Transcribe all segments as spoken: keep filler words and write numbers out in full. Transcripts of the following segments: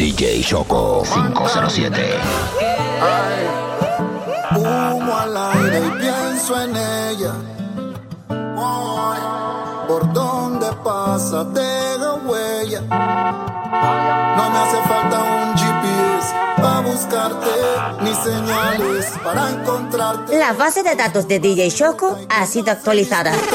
D J Choco cinco cero siete. Humo al aire y pienso en ella. Por donde pasa deja huella. No me hace falta un G P S para buscarte, ni señales para encontrarte. La base de datos de D J Choco ha sido actualizada. Ella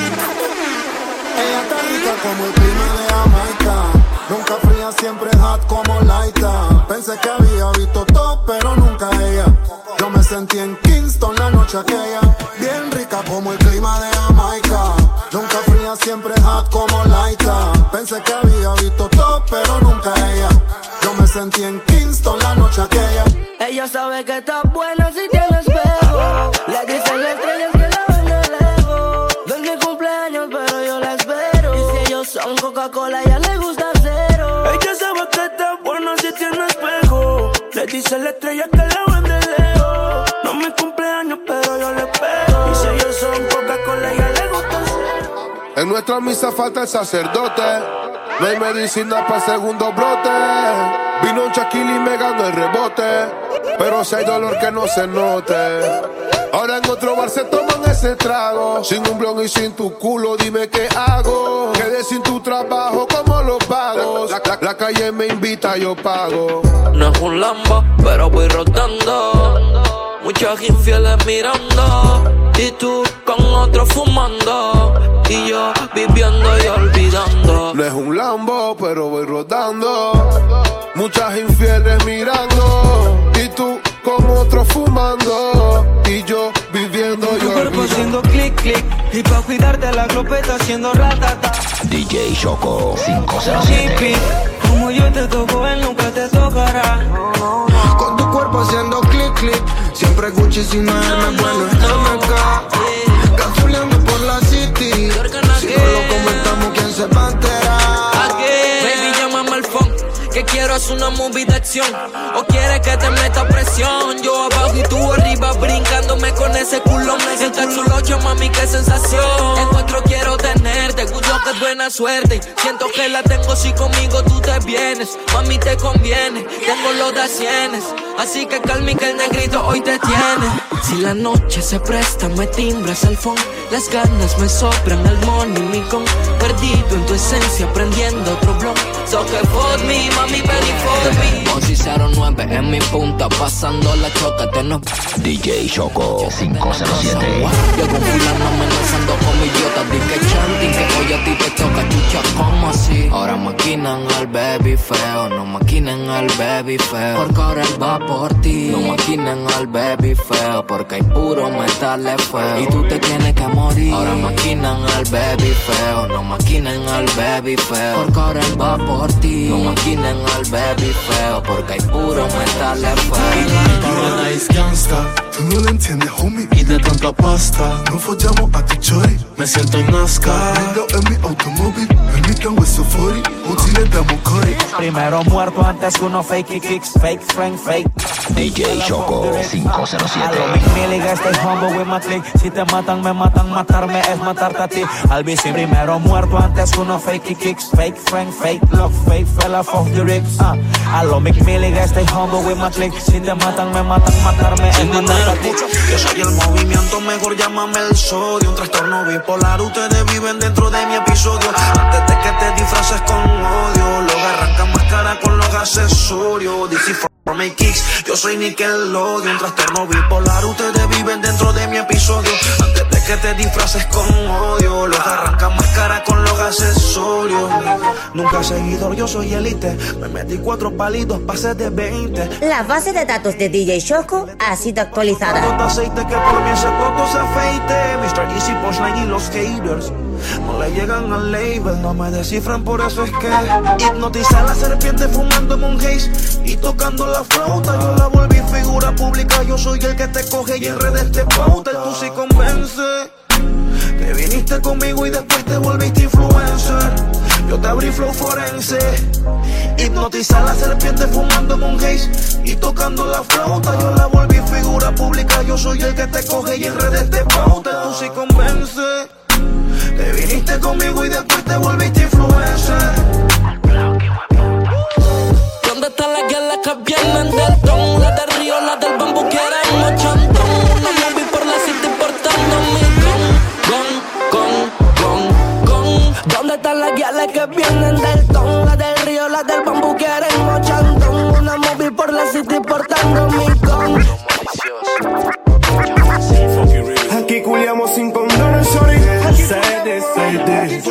está rica como el clima de Jamaica. Nunca fría, siempre hot como Laita. Pensé que había visto todo, pero nunca ella. Yo me sentí en Kingston la noche aquella. Bien rica como el clima de Jamaica. Nunca fría, siempre hot como Laita. Pensé que había visto todo, pero nunca ella. Yo me sentí en Kingston la noche aquella. Ella sabe que está buena si tiene espejo. Le dicen las estrellas que la ven de lejos. No es mi cumpleaños, pero yo la espero. Y si ellos son Coca-Cola, a ella le gusta cero. Ella sabe que está buena si tiene espejo. Le dicen las estrellas que la ven de lejos. No es mi cumpleaños, pero yo la espero. Y si ellos son Coca-Cola, a ella le gusta cero. En nuestra misa falta el sacerdote. No hay medicina para segundo brote. Vino un Shaquille y me ganó el rebote. Pero si hay dolor que no se note. Ahora en otro bar se toman ese trago. Sin un blon y sin tu culo, dime qué hago. Quedé sin tu trabajo, ¿cómo lo pago? La, la, la calle me invita, yo pago. No es un Lambo, pero voy rotando. Muchas infieles mirando. Y tú con otro fumando. Y yo viviendo y olvidando. No es un Lambo, pero voy rodando. Muchas infieles mirando. Y tú con otro fumando. Y yo viviendo y olvidando. Tu cuerpo haciendo clic, clic. Y pa' cuidarte la glopeta haciendo ratata. D J Choco cinco cero siete. Como yo te toco, él nunca te tocará. Con tu cuerpo haciendo clic, clic. Siempre Gucci sin no es bueno es M K. Gasoleando por la city. Si no lo comentamos, ¿quién se va a enterar? Baby, llámame al phone, que quiero hacer una movie de acción. O quieres que te meta presión. Yo abajo y tú arriba, brincándome con ese culo. El cachulocho, mami, qué sensación. Encuentro, quiero tenerte, escucho que es buena suerte. Siento que la tengo si conmigo tú te vienes. Mami, te conviene, tengo los de a cienes. Así que calma y que el negrito hoy te tiene. Si la noche se presta, me timbras el phone. Las ganas me sobran, el money, mi con. Perdido en tu esencia, prendiendo otro blog. So que for me, mami, baby, for me. Osi cero nueve en mi punta, pasando la choca, no. D J Choco cinco cero siete. Llego un fulano amenazando con mi idiota. Dije chanting que hoy a ti te toca, chucha, ¿cómo así? Ahora maquinan al baby feo, no maquinen al baby feo. Porque ahora él va por ti. No maquinen al baby feo, porque hay puro metal feo. Y tú te tienes que morir. Ahora maquinan al baby feo, no maquinen al baby feo. Porque ahora él va por ti. No maquinen al baby feo, porque hay puro metal feo. Nice gangsta, tú no lo entiendes, homie. Y de tanta pasta, no follamos a tu chori. Me siento en NASCAR. Vengo en mi automóvil, en mi tango es safari. Un chile damos cori. Primero muerto antes que uno fake kicks. Fake friend, fake. D J Choco cinco cero siete. Milliga, stay humble with my click. Si te matan, me matan, matarme es matarte a ti. Al bici primero muerto antes que uno fake kicks. Fake friend, fake love, fake fella off the rigs. Uh. A lo Mick Milliga, stay humble with my click. Si te matan, me matan, matarme es matarte a ti. Yo soy el movimiento, mejor llámame el sodio. Un trastorno bipolar, ustedes viven dentro de mi episodio. Antes de que te disfraces con odio, luego arrancan más cara con los accesorios. D C for my kicks, yo soy Nickelodeon. Un trastorno bipolar, ustedes viven dentro de mi episodio. Antes de que te disfraces con odio, los arrancan más cara con los accesorios. Nunca seguidor, yo soy elite. Me metí cuatro palitos, pasé de veinte. La base de datos de D J Choco ha sido actualizada. Tanto aceite que por mí ese coco se afeite. mister Easy, Punchline y los haters no le llegan al label, no me descifran, por eso es que hipnotiza a la serpiente fumándome un haze y tocando la flauta. Yo la volví figura pública, yo soy el que te coge y en redes te pauta. Tú sí convence. Te viniste conmigo y después te volviste influencer. Yo te abrí flow forense. Hipnotiza a la serpiente fumándome un haze y tocando la flauta. Yo la volví figura pública, yo soy el que te coge y en redes te pauta. Tú sí convence. Te viniste conmigo y después te volviste influencer. ¿Dónde que vienen del don. Las del río, las del bambú quieren mochantón. Una movie por la city portando mi con, con, con, con, con. ¿Dónde están las guiales que vienen del don? Las del río, las del bambú quieren mochantón. Una movie por la city portando mi con. Aquí culiamos sin condón, sorry. Sede, sede.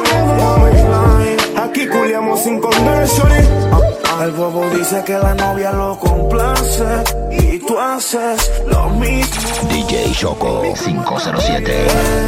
Aquí culiamos sin condón, sorry. El bobo dice que la novia lo complace y tú haces lo mismo. D J Choco cinco cero siete.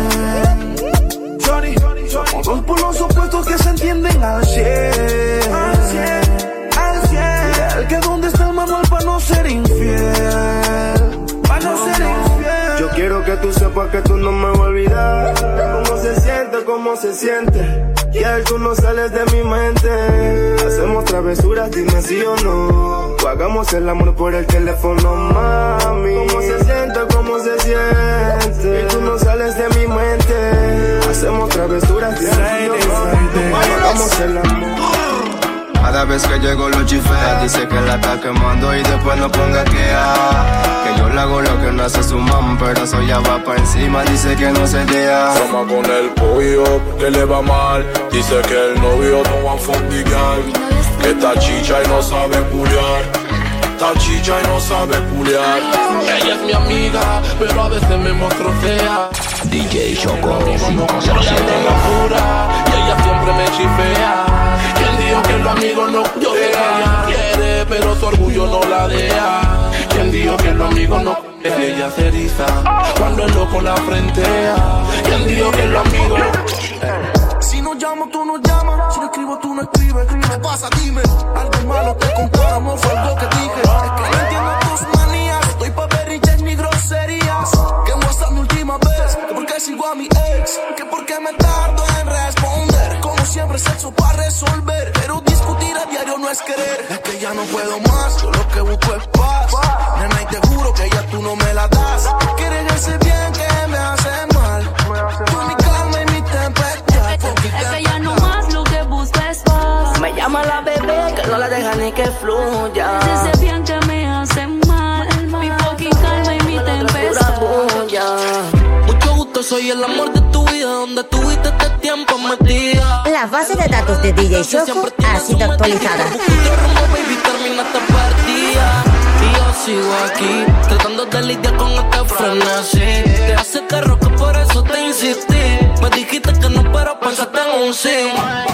Sorry, somos dos por los opuestos que se entienden al cien. Al cien, al cien. El que donde está el manual para no ser infiel. Para no ser infiel. Yo quiero que tú sepas que tú no me vas a olvidar. Cómo se siente, cómo se siente. Y ahí tú no sales de mi mente. Hacemos travesuras, dime sí o no. O hagamos el amor por el teléfono, mami. Cómo se siente, cómo se siente. Y tú no sales de mi mente. Hacemos travesuras, dime sí o no. O hagamos el amor. Cada vez que llego lo chifea, dice que la está quemando y después no ponga que ah, que yo le hago lo que no hace su mam, pero eso ya va pa' encima, dice que no se deja. Toma con el pollo, que le va mal, dice que el novio no va a fundigar, que está chicha y no sabe culiar, está chicha y no sabe culiar. Ella es mi amiga, pero a veces me muestro fea. D J Choco cinco cero siete. Y ella siempre me chifea. ¿Quién dijo que los amigos no? Yo sé que ella quiere, pero su orgullo no la deja. ¿Quién dijo que los amigos no? Ella se eriza cuando el loco la frentea. ¿Quién dijo que los amigos no? Si no llamo, tú no llamas. Si no escribo, tú no escribes. ¿Qué pasa? Dime. Algo malo te contáramos, fue algo que dije. Es que no entiendo tus manías. Estoy pa' berrillas ni groserías. Que muestra mi última vez. Que porque sigo a mi ex. Que porque me tardo en responder. Como siempre, sexo pa' resolver. Pero discutir a diario no es querer. Es que ya no puedo más. Yo lo que busco es paz. Nena, y te juro que ya tú no me la das. Quieres ese bien que me hace mal. Tú mi calma y mi tempestad. Es que ya no más lo que busco es paz. Me llama la bebé que no la deja ni que fluya. Ese bien que me hace mal. Mi fucking calma y mi tempestad. Mucho gusto, soy el amor de tu vida. Donde tuviste este tiempo metida. La base de datos de D J Choco ha sido actualizada. Y yo sigo aquí, tratando de lidiar con este frenesí. Te hace carro que por eso te insistí. Me dijiste que no, pero pensaste en un sí.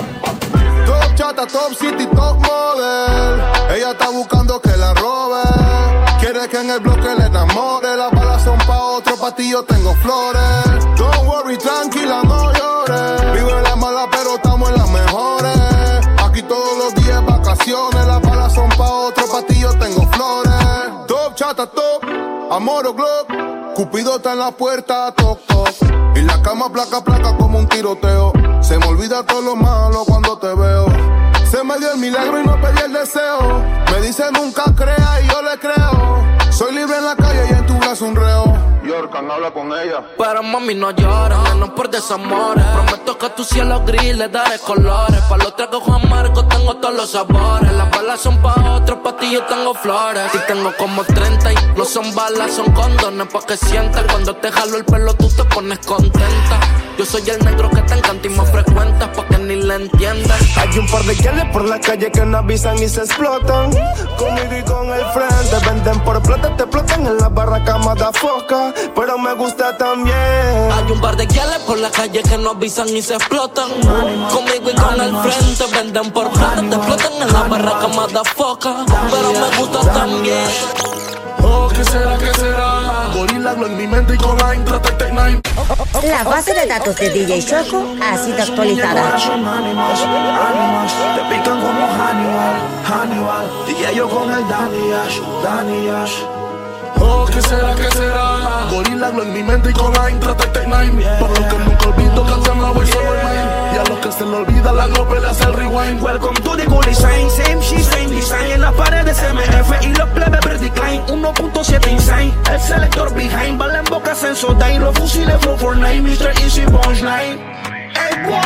Top chata, top city, top model. Ella está buscando que la robe. Quiere que en el bloque le enamore. Las balas son pa' otro, pa' ti yo tengo flores. Don't worry, tranquila, no llores. Vivo en la mala, pero estamos en las mejores. Aquí todos los días vacaciones. Las balas son pa' otro, pa' ti yo tengo flores. Top chata, top, amor o glob. Cupido está en la puerta, toc, toc. Y la cama placa, placa como un tiroteo. Se me olvida todo lo malo cuando te veo. Se me dio el milagro y no pedí el deseo. Me dice nunca crea y yo le creo. Soy libre en la calle y en tu brazo un reo. Yorkan, habla con ella. Pero mami no llores, menos por desamores. Prometo que a tu cielo gris le daré colores. Pa' los tragos amargos tengo todos los sabores. Las balas son pa' otros, pa' ti yo tengo flores. Y tengo como treinta y no son balas, son condones. Pa' que sientas cuando te jalo el pelo tú te pones contenta. Yo soy el negro que te encanta y me frecuentas pa' que ni le entiendas. Hay un par de guiales por la calle que no avisan y se explotan. Conmigo y con el frente venden por plata, te explotan en la barraca motherfucker. Pero me gusta también. Hay un par de guiales por la calle que no avisan y se explotan. Conmigo y con el frente venden por plata, te explotan en la barraca motherfucker. Pero me gusta también. Oh, ¿qué será, qué será? Gorila Glow en mi mente y con la Intra Tech nueve. La base de datos de D J Choco ha sido actualizada. Son ánimas, ánimas, te pican como Hannibal, Hannibal. Y yo con el Danny Ash, Danny Ash. Oh, ¿qué será, qué será? Gorila Glow en mi mente y con la Intra Tech nueve. Por lo que nunca olvido canción la voy solo en main. Y a los que se le olvida la Glow le hace el rewind. Welcome to the Good Design, same shit, same design. En las paredes M F y los plebes per decline. uno punto siete insane, el selector behind. Bala en boca Sensodyne, los fusiles four forty-nine. mister Easy Punchline. Hey boy,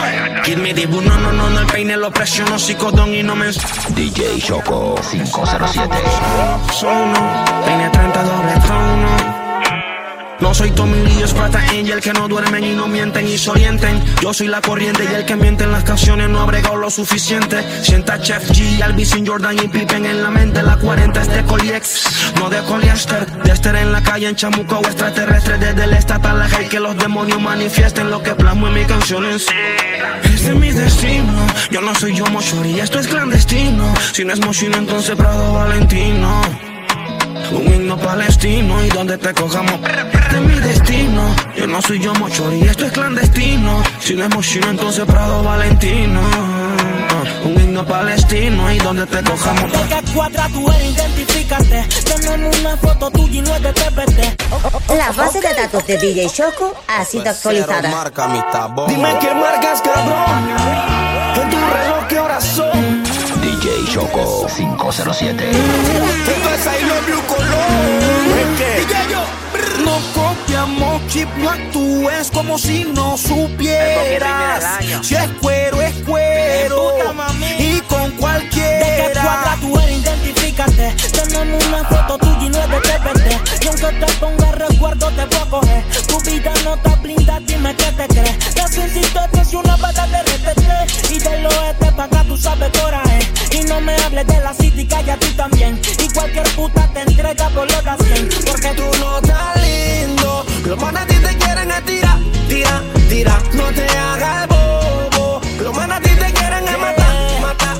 Kid me dibu, no, no, no, no, el peine lo presiono, psicodón y no me... D J Choco cinco cero siete. Sono, peine treinta doble trono. No soy Tommy Lee, Sprata Angel, que no duermen y no mienten y se orienten. Yo soy la corriente y el que miente en las canciones no ha bregado lo suficiente. Sienta Chef G, Albisin, Jordan y Pippen en la mente. La cuarenta es de Coliex, no de Coliester. De Esther en la calle, en Chamuco o extraterrestre. Desde el estatal la hate, que los demonios manifiesten lo que plasmo en mis canciones. Este es mi destino, yo no soy yo Moshori, esto es clandestino. Si no es Moshino, entonces Prado Valentino. Un himno palestino y donde te cojamos. Este es mi destino. Yo no soy yo Mochori, esto es clandestino. Si no es Mochino, entonces Prado Valentino. Uh, un himno palestino y donde te cojamos. ¿De qué cuadra tú eres? Identifícate. Tenemos una foto tuya y no es de T P T. La base de datos de D J Choco ha sido actualizada. Dime qué marcas, cabrón. En tu reloj, ¿qué horas son? D J Choco cinco cero siete. Entonces ahí lo blue color. ¿Qué? No copiamos chip, no actúes como si no supieras. Si es cuero, es cuero. Y con cualquiera. ¿De qué cuadra tú eres? Identifícate. Tenemos una foto tuya y no es de T P T. Y aunque te ponga recuerdo te voy a coger. Tu vida no está blindada, dime qué te crees. La ciencia es una bata de R T T. Y del oeste pa' acá tú sabes coraje. Y no me hables de la city, calla tú también. Y cualquier puta te entrega por los da cien. Porque tú no estás lindo. Los manes a ti te quieren es tirar, tira, tira. No te hagas el bobo. Los manes a ti te quieren es matar, matar.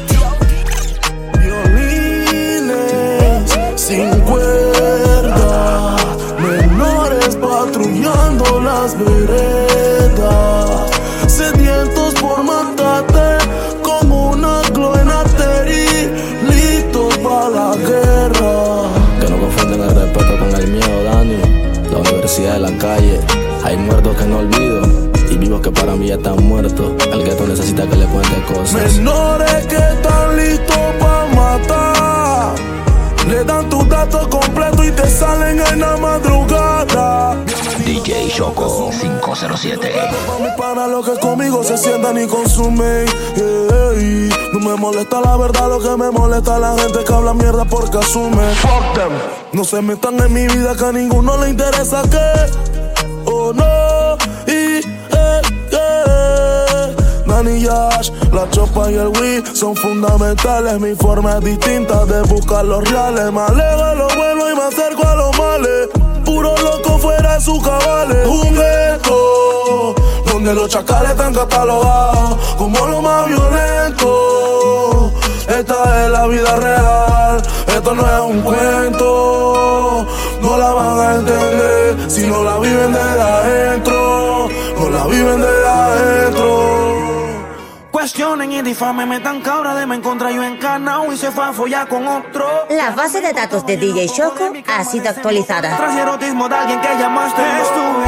Violines sin cuerda, menores patrullando las veredas, sedientos por matarte como una gloenateri, listos para la guerra. Que no confunden el respeto con el miedo, Dani. La universidad de la calle, hay muertos que no olvido y vivos que para mí ya están muertos. El gueto necesita que le cuente cosas. Menores que están listos para matar, le dan tus datos completos y te salen en la madrugada. D J Choco cinco cero siete. Para los que conmigo se sientan y consumen, yeah. No me molesta la verdad, lo que me molesta es la gente que habla mierda porque asume. Fuck them. No se metan en mi vida que a ninguno le interesa que, oh no, y eh, eh. Nani Yash, la chopa y el weed son fundamentales. Mi forma es distinta de buscar los reales. Me alejo de lo bueno y me acerco a los males. Puro loco fuera de sus cabales. Un gueto donde los chacales están catalogados como lo más violento. Esta es la vida real, esto no es un cuento. No la van a entender si no la viven desde adentro. No la viven desde adentro. Cuestionen y difamen, metan cabra de me encontré yo encarnado y se fue a follar con otro. La base de datos de D J Choco ha sido actualizada. Tras erotismo de alguien que llamaste, estuve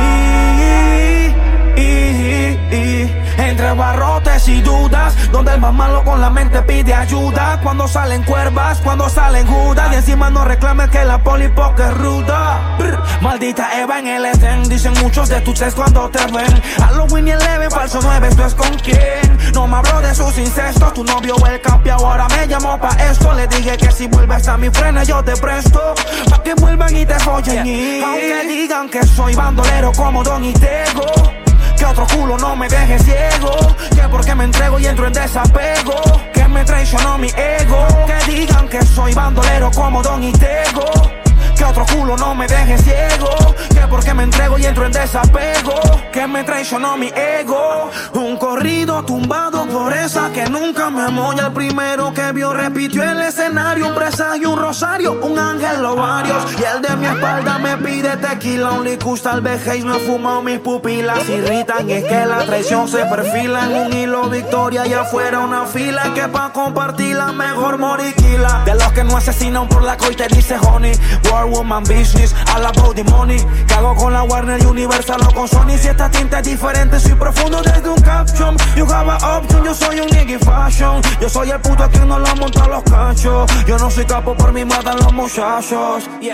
ahí, y, y, y, entre barrotes y dudas, donde el más malo con la mente pide ayuda. Cuando salen cuervas, cuando salen judas, y encima no reclames que la polipoque es ruda. Brr, maldita Eva en el Edén, dicen muchos de tus ex cuando te ven. Halloween y el leve, falso nueve, ¿esto es con quién? No me habló de sus incestos, tu novio el campeón ahora me llamó pa' esto. Le dije que si vuelves a mi frena yo te presto, pa' que vuelvan y te follen. Y aunque digan que soy bandolero como Don y Tego, que otro culo no me deje ciego, que porque me entrego y entro en desapego, que me traicionó mi ego. Que digan que soy bandolero como Don y Tego, que otro culo no me deje ciego, que porque me entrego y entro en desapego, que me traicionó mi ego. Un corrido tumbado por esa que nunca me amó, y el primero que vio repitió el escenario. Un presagio, un rosario, un ángel o varios, y el de mi espalda me pide tequila. Un licus tal vez Haze me fumado, mis pupilas irritan, y es que la traición se perfila en un hilo. Victoria y afuera una fila, que pa' compartirla mejor moriquila. De los que no asesinan por la coy te dice honey, War Woman Business, all about the money. Cago con la Warner, Universal o con Sony. Si esta tinta es diferente, soy profundo desde un caption. You have a option, yo soy un nigga fashion. Yo soy el puto que no lo monta los cachos. Yo no soy capo, por mi matan los muchachos. Yeah.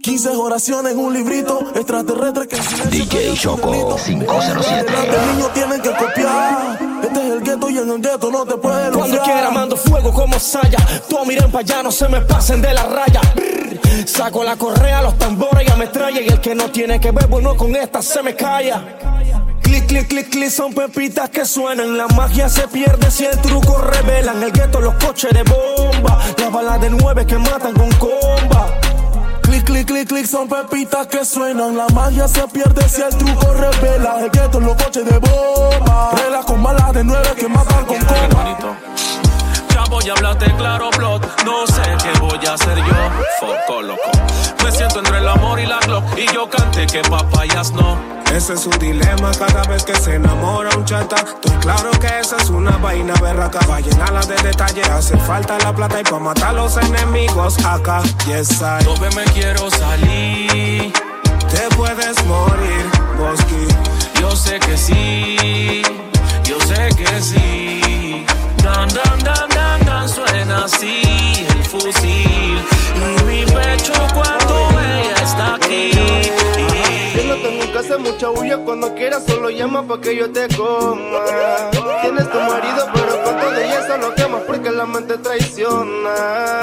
quince oraciones en un librito, extraterrestre que en D J Choco cinco cero siete. Los niños tienen que copiar. Este es el gueto y en el gueto no te puedes luchar. Cuando quiera mando fuego como saya. Todos miren pa' allá, no se me pasen de la raya. Brr, saco la correa, los tambores y ametralla. Y el que no tiene que ver bueno con esta se me calla. Clic, clic, clic, clic, son pepitas que suenan. La magia se pierde si el truco revelan. El gueto, los coches de bomba. Las balas de nueve que matan con comba. Clic, clic, clic, clic, son pepitas que suenan. La magia se pierde si el truco revela. El gueto, los coches de bomba. Relas con balas de nueve que matan con comba. Ya voy a hablarte claro, blood. No sé qué voy a hacer yo. Foco, loco. Me siento entre el amor y la Glock. Y yo canté que papayas no. Ese es un dilema cada vez que se enamora un chata. Estoy claro que esa es una vaina berraca. Va a llenarla de detalles, hace falta la plata. Y pa' matar a los enemigos acá, yes I. Yo me quiero salir. Te puedes morir, Bosky. Yo sé que sí, yo sé que sí. Dan, dan, dan, dan, dan, suena así el fusil. Y mi pecho cuando ella está aquí. Yo no tengo que hacer mucha bulla, cuando quieras solo llama pa' que yo te coma. Tienes tu marido, pero con todo y eso lo quemas porque la mente traiciona.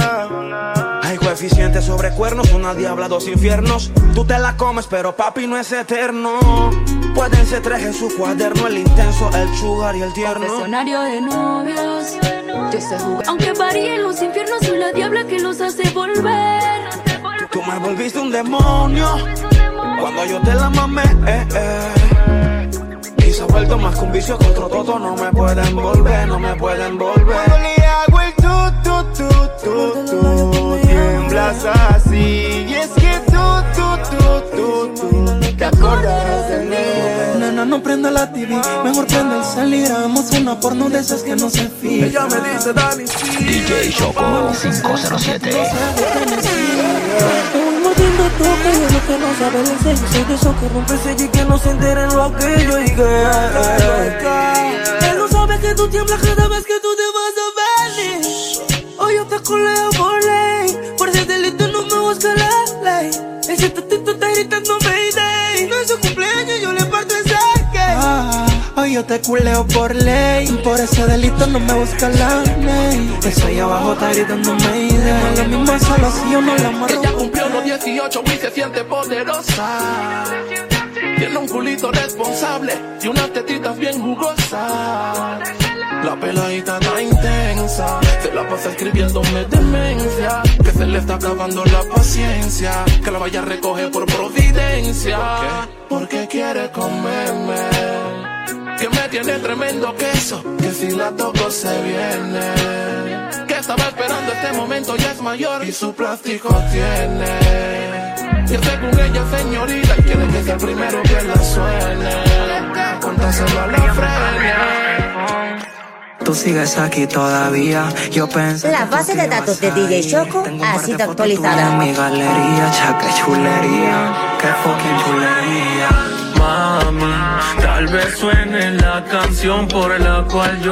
Hay coeficientes sobre cuernos, una diabla, dos infiernos. Tú te la comes, pero papi no es eterno. Pueden ser tres en su cuaderno, el intenso, el sugar y el tierno. Confesionario de novios, yo sé jugar. Aunque varíen los infiernos, soy la diabla que los hace volver. Tú me volviste un demonio cuando yo te la mamé, eh, eh. Y se ha vuelto más que un vicio que otro toto. No me pueden volver, no me pueden volver. Cuando le hago el tu, tu, tu, tu, tu, tiemblas así. Y es que tú, tú, tú, tú, tú te acordarás de mí. Nena, no prenda la T V, mejor prende el salir. Hagamos una porno de esas que no se fija. Ella me dice Dani, D J Choco cinco cero siete. Mordiendo toque, yo lo que no sabe el enseño. Soy de esos que rompe sello y que no se enteren lo que yo llegué. Él no sabe que tú tiemblas cada vez que tú te vas a venir. Hoy yo te coleo por ley. Por ese delito no me busca la ley. Ese tatito está gritando Mayday. No es su cumpleaños, yo le parto ese cake. Ah, hoy yo te culeo por ley. Por ese delito no me busca la ley. Eso ahí abajo está gritando Mayday. Lo mismo solo si yo no la amarro. Ella cumplió los dieciocho y se siente poderosa. Tiene un culito responsable y unas tetitas bien jugosas. La peladita está intensa, se la pasa escribiéndome demencia. Que se le está acabando la paciencia, que la vaya a recoger por providencia. ¿Por qué? Porque quiere comerme, que me tiene tremendo queso, que si la toco se viene. Que estaba esperando este momento, ya es mayor y su plástico tiene. Y según ella señorita, y quiere que sea el primero que la suene. Contárselo a la frena. Tú sigues aquí todavía, yo pensé. La base de datos de D J Choco ha sido actualizada. En mi galería, cha, qué chulería, qué fucking chulería. Mami, tal vez suene la canción por la cual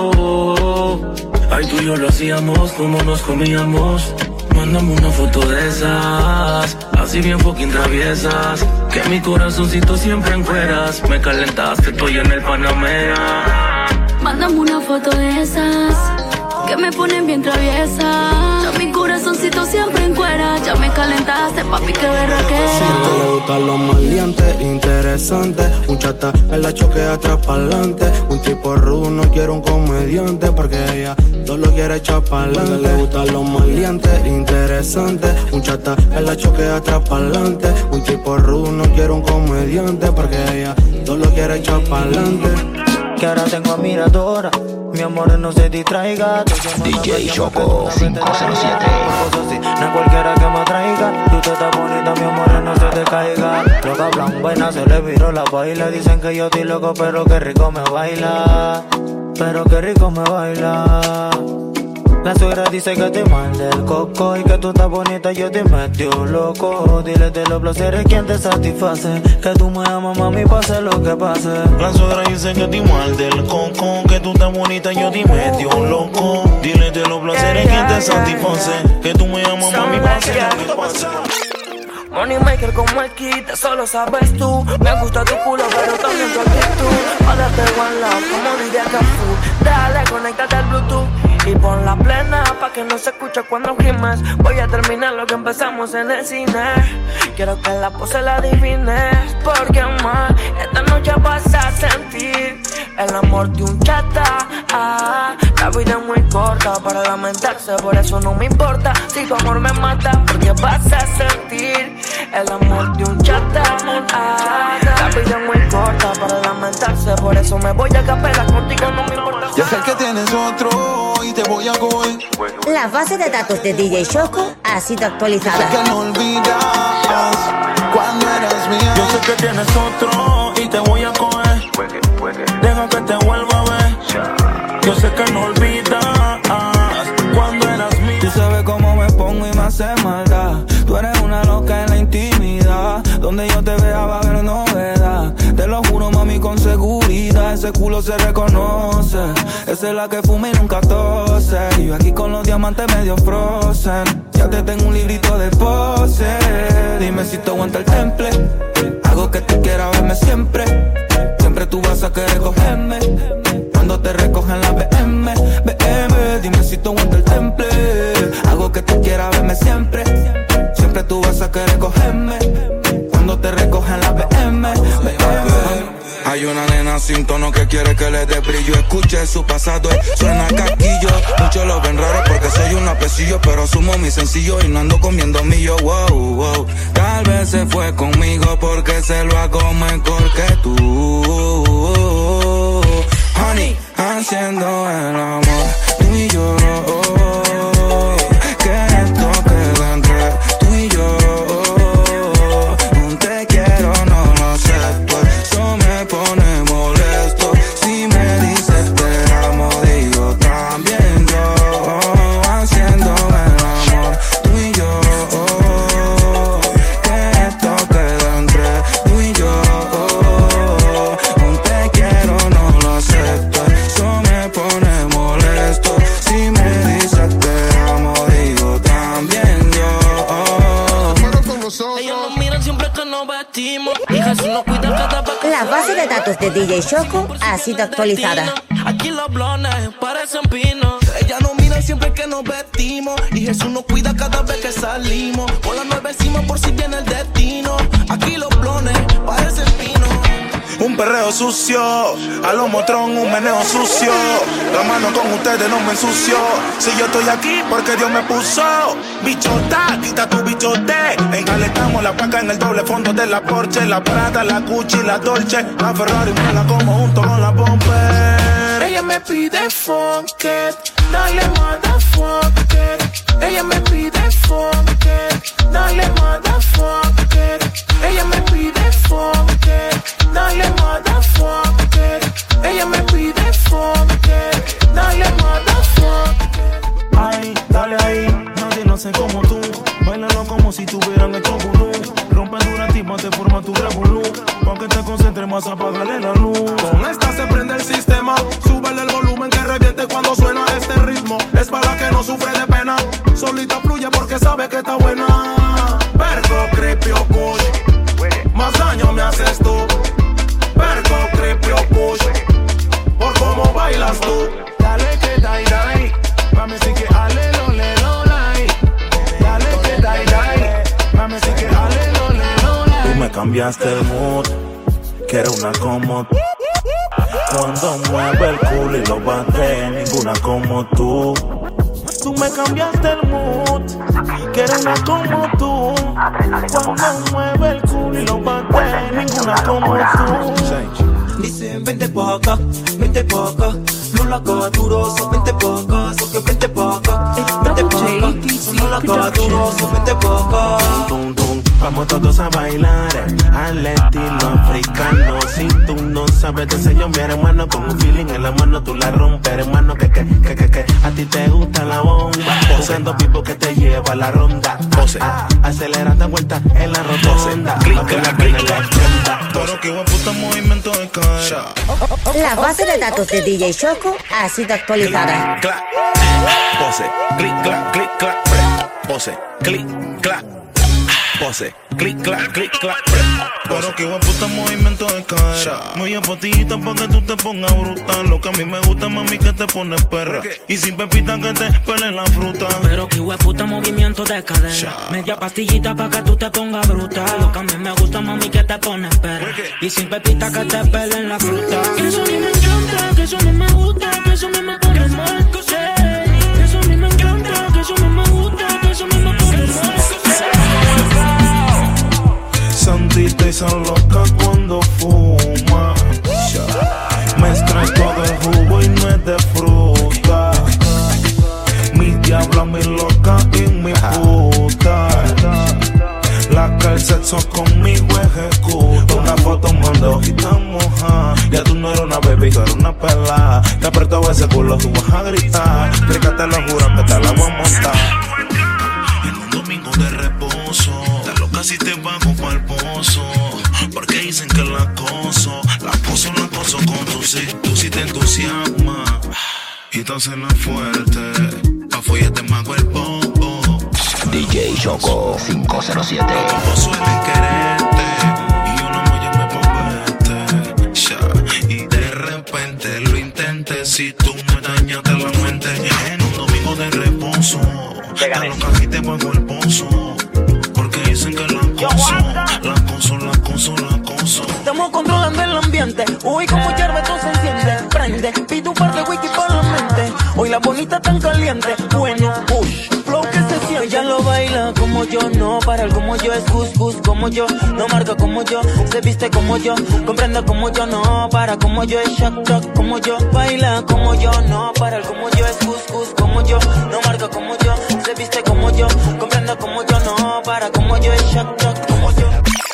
yo. Ay, tú y yo lo hacíamos como nos comíamos. Mándame una foto de esas, así bien fucking traviesas. Que mi corazoncito siempre encueras. Me calentaste, estoy en el Panamera. Mándame una foto de esas que me ponen bien traviesa. Ya mi corazoncito siempre encuera. Ya me calentaste, papi, que berraquera. Si te gustan los maleantes, interesantes. Un chata, el la choque atrás pa'lante. Un tipo rudo, no quiero un comediante. Porque ella solo quiere echar pa'lante. Le gustan los maleantes, interesantes. Un chata, el la choque atrás pa'lante. Un tipo rudo, no quiero un comediante. Porque ella solo quiere echar pa'lante. Que ahora tengo admiradora, mi amor no se distraiga. D J Choco cinco cero siete. No es cualquiera que me atraiga. Tú te estás bonita, mi amor no se te caiga. Lo que hablan buena se le viró la baila. Dicen que yo estoy loco, pero qué rico me baila. Pero qué rico me baila. La suegra dice que te mal del coco y que tú estás bonita, yo te metí loco. Dile de los placeres quién te satisface, que tú me amas, mami, pase lo que pase. La suegra dice que te mal del coco, que tú estás bonita, yo te metí loco. Dile de los placeres quién te satisface, que tú me amas, mami, pase lo que pase. Money maker como el kit, eso lo sabes tú. Me gusta tu culo, pero también tu actitud. Pa' darte one love, como diría Cafú. Dale, conéctate al Bluetooth y pon la plena pa' que no se escuche cuando gimes. Voy a terminar lo que empezamos en el cine. Quiero que la pose la adivines, porque más esta noche vas a sentir el amor de un chata. Ah, la vida es muy corta para lamentarse, por eso no me importa si tu amor me mata, porque vas a sentir el amor de un chata. Ah, la vida es muy corta para lamentarse, por eso me voy a capela, contigo no me importa. Ya sé que tienes otro y te voy a coger. La base de datos de D J Shoko ha sido actualizada. Sé que no olvidas cuando eras mía. Yo sé que tienes otro y te voy a coger. Deja que te vuelva a ver. Yo sé que no olvidas cuando eras mía. Tú sabes cómo me pongo y me hace maldad. Tú eres una loca en la intimidad. Donde yo te vea va a haber novedad. Te lo juro, mami, con seguridad. Ese culo se reconoce. Esa es la que fuma y nunca tose. Y yo aquí con los diamantes medio frozen. Ya te tengo un librito de pose. Dime si te aguanta el temple. Hago que tú quieras verme siempre. Siempre tú vas a querer cogerme. Cuando te recogen la B M, B M. Dime si tú aguanta el temple. Hago que tú quieras verme siempre. Siempre tú vas a querer cogerme. Cuando te recogen la B M, B M. Hay una nena sin tono que quiere que le dé brillo. Escuche su pasado, suena casquillo. Muchos lo ven raro porque soy un apecillo, pero asumo mi sencillo y no ando comiendo millo. Wow, wow. Tal vez se fue conmigo porque se lo hago mejor que tú. Honey, haciendo el amor, tú y yo. Que esto queda entre tú y yo. Te quiero, no lo acepto. Eso me pone molesto. Si me dices te amo, digo también yo. Haciendo el amor, tú y yo. Que esto queda entre tú y yo. Te quiero, no lo acepto. Eso me pone molesto. Si me dices te amo, digo también yo. Ellos nos miran siempre que nos vestimos. Y Jesús nos cuida cada vez que La base de datos de D J Shoko ha sido actualizada. Aquí los blones parecen pinos. Ella nos mira siempre que nos vestimos. Y Jesús nos cuida cada vez que salimos. Con la nueve encima por si viene el destino. Aquí los blones parecen pinos. Un perreo sucio, a los motrón un meneo sucio. La mano con ustedes no me ensució. Si yo estoy aquí porque Dios me puso. Bichota, quita tu bichote. Engaletamos la placa en el doble fondo de la Porsche. La Prada, la Gucci, la Dolce. La Ferrari vuela como junto con la Bomber. Ella me pide funk it, dale motherfucker. Ella me pide funk it, dale motherfucker. Ella me pide funk it, dale motherfucker. Ella me pide funk it, dale motherfucker. Ay, dale ahí, nadie lo hace como tú. Báilalo como si tuvieran hecho vudú. Rompe dura tipa, te forma tu revolú. Pa' que te concentres más, apágale la luz. Con esta se prende el sistema. Súbele el volumen que reviente cuando suena este ritmo. Es para la que no sufre de pena. Solita fluye porque sabe que está buena. Perco, crepio, push. Más daño me haces tú. Perco, crepio, push. Por cómo bailas tú. Dale que dai dai. Mami sí que ale lo le lo lai. Dale que dai dai. Mami sí que ale lo le lo lai. Tú me cambiaste el mood. Quiero una como tú. Cuando mueve el culo y lo bate, ninguna como tú. Tú me cambiaste el mood. Quiero una como tú. Cuando mueve el culo y lo bate, ninguna como tú. Dicen vente pa' acá, vente pa' acá. No la hagas duroso, vente pa' acá. So que vente pa' acá, vente pa' acá. No la hagas duroso, vente pa' acá. Tum, tum, vamos todos a bailar al estilo africano. Si tú no sabes, te enseño mi hermano. Con un feeling en la mano tú la rompes, hermano. Que, que, que, que, que a ti te gusta la bomba. Posando pipo que te lleva a la ronda. Pose, ah, acelera esta vuelta en la rotonda. Clic, clic, clic, pero que hubo puta movimiento de cara. La base de datos de D J Shoko ha sido actualizada. Clac, pose, clic, clac, clic, clac. Pose, clic, clac. pose. Clic, clac, clic, clac. Pero que puta movimiento de cadera. Muy apotita pa' que tú te pongas brutal. Lo que a mí me gusta, mami, que te pones perra. Y sin pepita que te pelen la fruta. Pero que puta movimiento de cadera. Media pastillita pa' que tú te pongas brutal. Lo que a mí me gusta, mami, que te pones perra. Y sin pepita que te pelen la fruta. Que eso a mí me encanta, que eso a mí me gusta, que eso a mí me pone mal. Que eso a mí me encanta, que eso a mí me gusta, que eso a mí me pone mal. Santita y San loca cuando fuma. Mezcla todo el jugo y no es de fruta. Mi diabla, mi loca y mi puta. La que el sexo conmigo ejecuta. Una foto mando y tan moja. Ya tú no eres una baby, tú eres una pelada. Te apretó ese culo, tú vas a gritar. Cree que te lo juro que te la voy a montar. En un domingo de reposo, te loca si te bajo pa'l pozo. Porque dicen que la acoso, la acoso, la acoso con tu sí, tú sí te entusiasma. Y tú haces la fuerte, pa' follarte más el popo. D J Choco cinco cero siete. Los popos suelen quererte y yo no me llame pa' verte. Ya, y de repente lo intentes si tú me dañaste la mente. En un domingo de reposo, te loca si te bajo el pozo. Porque dicen que la acoso, la acoso, la acoso, la acoso. Estamos controlando el ambiente. Uy, como hierve todo se enciende. Prende, pide un par de whisky para la mente. Hoy la bonita tan caliente. Bueno, push, flow que se siente. Ella lo baila como yo, no para el como yo. Es cuscus como yo, no marca como yo. Se viste como yo, comprende como yo. No para como yo, es shock talk como yo. Baila como yo, no para el como yo. Es cuscus como yo, no marca como yo. Se viste como yo, comprende como yo. No para como yo, es shock talk como yo.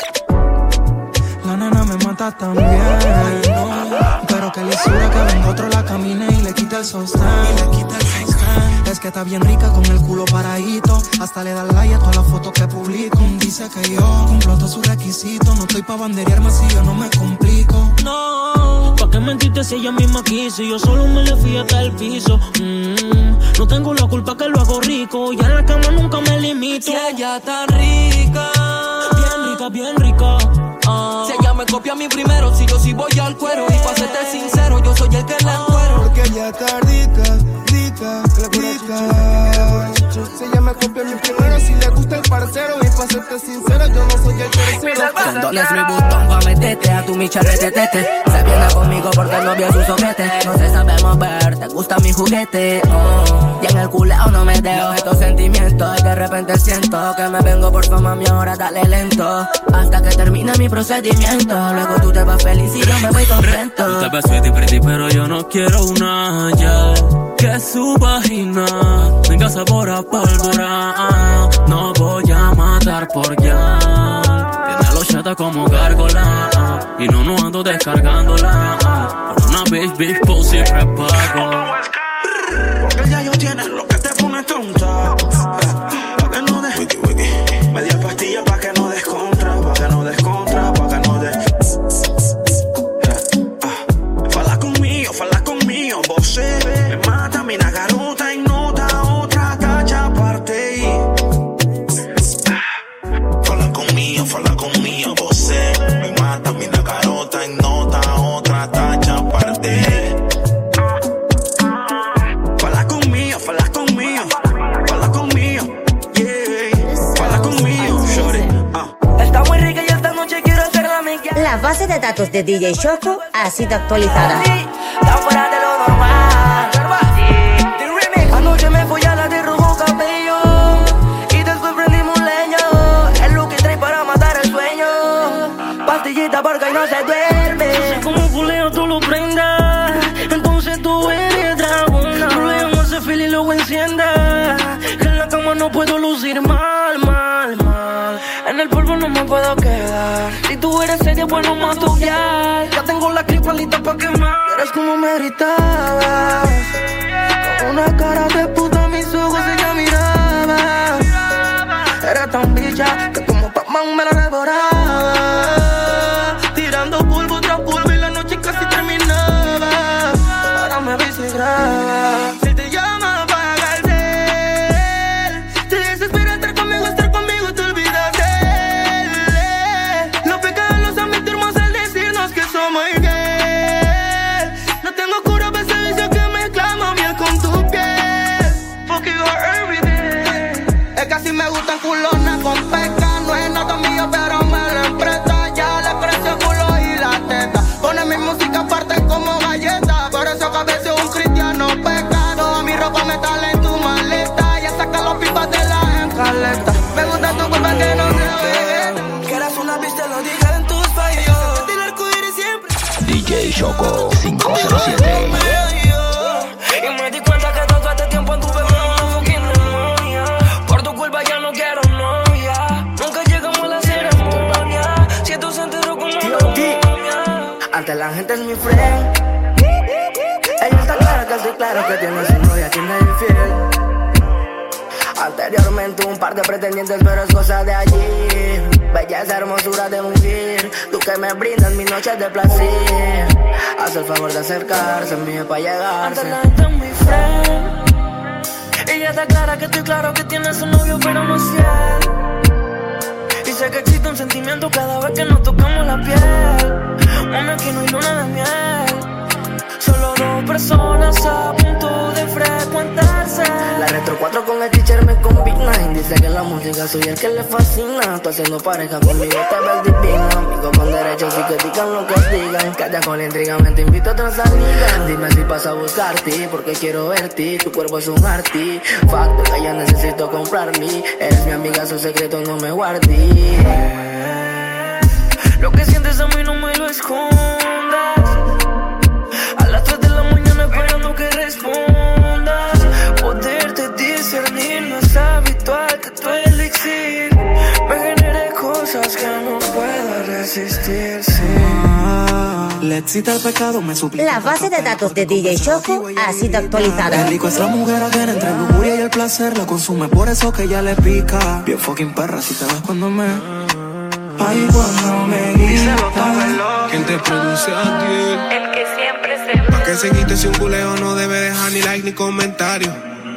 La nena me mata también, no, pero que lisura que venga otro la camine y le quita el sostén. Es que está bien rica con el culo paradito. Hasta le da like a todas las fotos que publico. Dice que yo cumplo todos sus requisitos. No estoy pa' banderearme si yo no me complico. No, ¿pa' qué mentirte si ella misma quiso? Yo solo me le fui hasta el piso. mm, No tengo la culpa que lo hago rico. Y en la cama nunca me limito. Si ella está rica, bien rica, bien rica. uh. Si ella me copia a mí primero, si yo sí voy al cuero. Y pa' serte sincero, yo soy el que la encuero. Porque ella está rica, rica, rica. Si ella me copia a mí primero, si le gusta el parcero. Y pa' serte sincero, yo no soy el tercero. Condones Louis Vuitton pa' meterte a tu micha retetete. Se viene conmigo porque el novio es un soquete. No se sabe mover, te gusta mi juguete. oh. Y en el culeo no me dejo estos sentimientos. Y de repente siento que me vengo por fama, mi ahora dale lento. Hasta que termine mi procedimiento. Luego tú te vas feliz y yo me voy contento. Tú te ves sweetie pretty pero yo no quiero una ya. Que su vagina venga sabor a pólvora. No voy a matar por ya. Tiene los chatas como gárgola. Y no, no ando descargándola. Por una bitch, bitch, pussy prepago. Porque ya yo tienes lo que te pone tonta. Pa' que no des wiki, wiki. Media pastilla pa' que no des contra. Pa' que no des contra, pa' que no des. Fala conmigo, fala conmigo, vos me mata mi garota y nota otra tacha aparte. Fala conmigo, fala conmigo, vos me mata mi garota y nota otra tacha aparte. Fala conmigo, fala conmigo, fala conmigo, yeah. Fala conmigo, shorty. uh. Está muy rica y esta noche quiero hacerla mi. La base de datos de D J Choco ha sido actualizada. Está fuera de lo normal. Anoche me fui a la de rojo cabello y después prendimos leño. El look que trae para matar el sueño. Pastillita porque no se duerme. Yo sé cómo culeo tú lo prendas. Entonces tú eres dragona. Problema ese feel y luego encienda. Que en la cama no puedo lucir mal, mal, mal. En el polvo no me puedo quedar. Si tú eres seria, bueno, más toquear. Ya tengo la clipa lista pa' quemar. Eres como me gritabas. Con una cara de puta mis ojos ella miraba. Era tan bicha que como Pac-Man me la devoraba. Tirando polvo tras polvo y la noche casi terminaba. Ahora me ves y graba. Si te llama, apaga el cel. Te desespera estar conmigo, estar conmigo, te olvidas de él. gustan culonas con peca. No es nada mío, pero me lo empresta. Ya le precio el culo y la teta. Pone mi música aparte como galleta. Por eso que a veces un cristiano peca. Toda mi ropa metal en tu maleta. Ya saca los pipas de la encaleta. Me gusta tu culpa que no se ve. Que eras una pista, lo dije en tus fallos. Del arco iris siempre. D J Choco cinco cero siete. Y me di cuenta que todo este tiempo anduve con una fucking demonia. Por tu culpa ya no quiero novia. Nunca llegamos a la ceremonia. Siento se enteró como una momia. Ante la gente es mi friend. Ella está clara que estoy claro que tiene su novia, quien es infiel. Anteriormente un par de pretendientes, pero es cosa de allí. Belleza, hermosura de mujer, tú que me brindas mis noches de placer. Haz el favor de acercarse a mí para llegarse. Ante la gente es mi friend. Ella está clara que estoy claro que tiene su novio, pero no es fiel. Y sé que existe un sentimiento cada vez que nos tocamos la piel. Mami, aquí no hay luna de miel. Solo dos personas a punto de frecuentarse. La retro cuatro con el teacher me combina. Y dice que la música soy el que le fascina. Tú haciendo pareja conmigo te ves divina. Amigo con derechos y que digan lo que digan. Calla con la intriga, me te invito a otra salida. Dime si paso a buscarte, porque quiero verte. Tu cuerpo es un arti. Facto que ya necesito comprarme. Eres mi amiga, su secreto no me guardé. Lo que sientes a mí no me lo escondas. A las tres de la mañana esperando que respondas. Poderte discernir no es habitual que tu elixir me genere cosas que no pueda resistir, sí. Le excita el pecado, me suplica. La base de datos de D J Choco ha sido actualizada. El rico es la mujer ajena entre el lujuria y el placer. La consume, por eso que ella le pica. Bien fucking perra si te vas cuando me... Ay, cuando me grita. ¿Quién te produce a ti? El que siempre se... Pa' que seguiste si un culeo no debe dejar ni like ni comentario.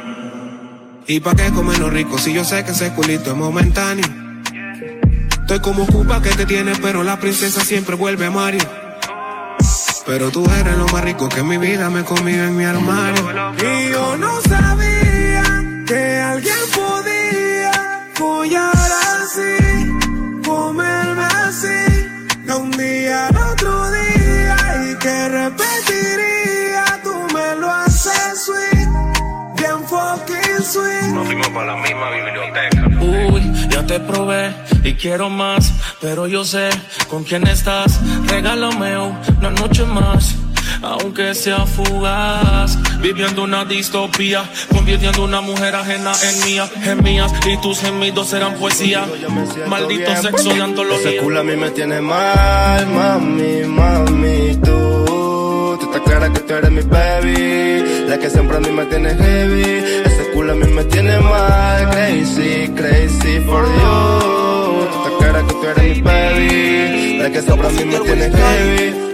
¿Y pa' qué comerlo rico si yo sé que ese culito es momentáneo? Estoy como Cuba que te tiene, pero la princesa siempre vuelve a Mario. Pero tú eres lo más rico que en mi vida me he comido en mi armario. Y yo no sabía que alguien podía follar así, comerme así, de un día al otro día, y que repetiría, tú me lo haces sweet, bien fucking sweet. Nos fuimos para la misma biblioteca. Uy, ya te probé y quiero más, pero yo sé con quién estás. Regálame una noche más, aunque sea fugaz. Viviendo una distopía, convirtiendo una mujer ajena en mía, en mías, y tus gemidos serán poesía. Maldito sexo de antología. Ese culo a mí me tiene mal, mami, mami, tú. Tú estás clara que tú eres mi baby, la que siempre a mí me tiene heavy. Ese culo a mí me tiene mal, crazy, crazy for you. Tú estás clara que tú eres mi baby, la que siempre a mí me tiene heavy.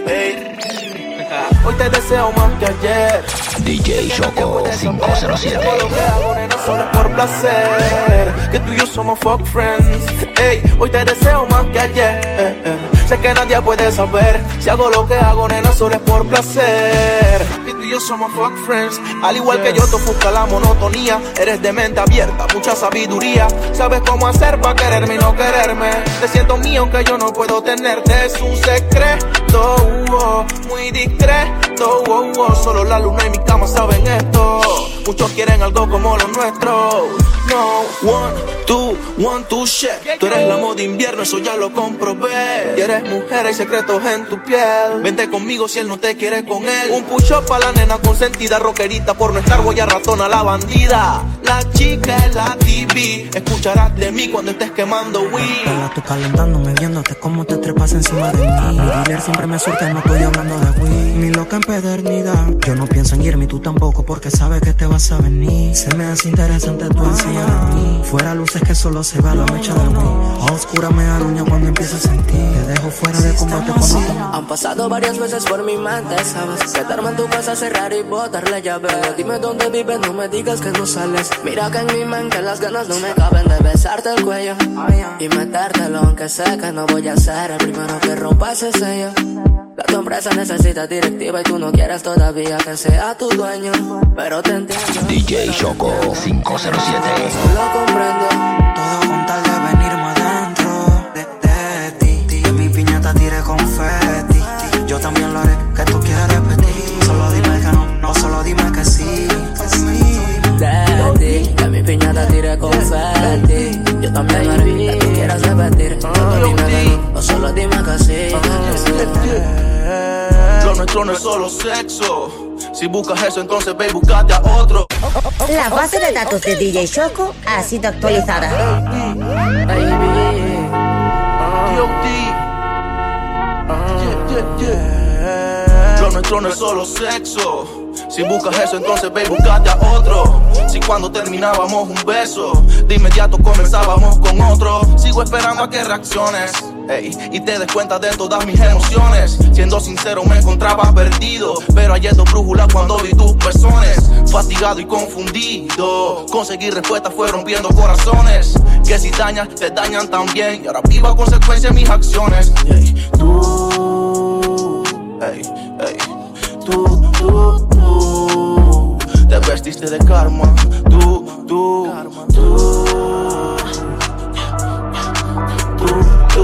Hoy te deseo más que ayer. D J Choco cinco cero siete. Todo lo que hago, nena, solo es por placer. Que tú y yo somos fuck friends. Ey, hoy te deseo más que ayer. Eh, eh. Sé que nadie puede saber si hago lo que hago, nena, solo es por placer. Que tú y yo somos fuck friends. Al igual que yo, te ofusca la monotonía. Eres de mente abierta, mucha sabiduría. Sabes cómo hacer para quererme y no quererme. Te siento mío aunque yo no puedo tenerte. Es un secreto, uh, muy discreto, uh, uh. Solo la luna y mi cama saben esto. Muchos quieren algo como lo nuestro. No, one, two, one, two, shit. Tú eres la moda invierno, eso ya lo comprobé. Y eres mujer, hay secretos en tu piel. Vente conmigo si él no te quiere con él. Un push-up pa' la nena consentida, rockerita. Por no estar voy a ratón a la bandida. La chica es la T V. Escucharás de mí cuando estés quemando weed. Pero tú calentándome, viéndote cómo te trepas encima de mí. Mi dealer siempre me surte, no estoy hablando de weed. Ni loca empedernida. Yo no pienso en irme y tú tampoco, porque sabes que te vas a venir. Se me hace interesante tu enseñar de mí. Fuera luces que solo se va la mecha de mí. A oscura me aruña cuando empiezo a sentir. Te dejo fuera de combate cuando... Han pasado varias veces por mi mente, ¿sabes? Quedarme en tu casa, cerrar y botarle llave. Dime dónde vives, no me digas que no sales. Mira que en mi mente las ganas no me caben de besarte el cuello y metértelo, aunque sé que no voy a ser el primero que rompa ese sello. La Tu empresa necesita directiva y tú no quieres todavía que sea tu dueño, pero te entiendo. D J Choco cinco cero siete. Lo comprendo. Todo con tal de venirme adentro de, de ti. Que mi piñata tire confeti. Yo también lo haré, que tú quieras repetir. Solo dime que no, no, solo dime que sí, que sí. De ti, que mi piñata tire confeti. Yo también lo haré, que tú quieras repetir. Solo dime que no, no, solo dime que sí. Lo nuestro no es solo sexo. Si buscas eso, entonces ve y buscate a otro. La base de datos de D J Choco ha sido actualizada. Lo nuestro no es solo sexo. Si buscas eso, entonces ve y buscate a otro. Si cuando terminábamos un beso, de inmediato comenzábamos con otro. Sigo esperando a que reacciones, ey, y te des cuenta de todas mis emociones. Siendo sincero, me encontraba perdido, pero hallé tu brújula cuando vi tus pezones. Fatigado y confundido, conseguir respuestas fue rompiendo corazones. Que si dañas, te dañan también. Y ahora vivo a consecuencia de mis acciones. Ey, tú, ey, ey, tú, tú, tú, te vestiste de karma. Tú, tú, tú, tú, tú,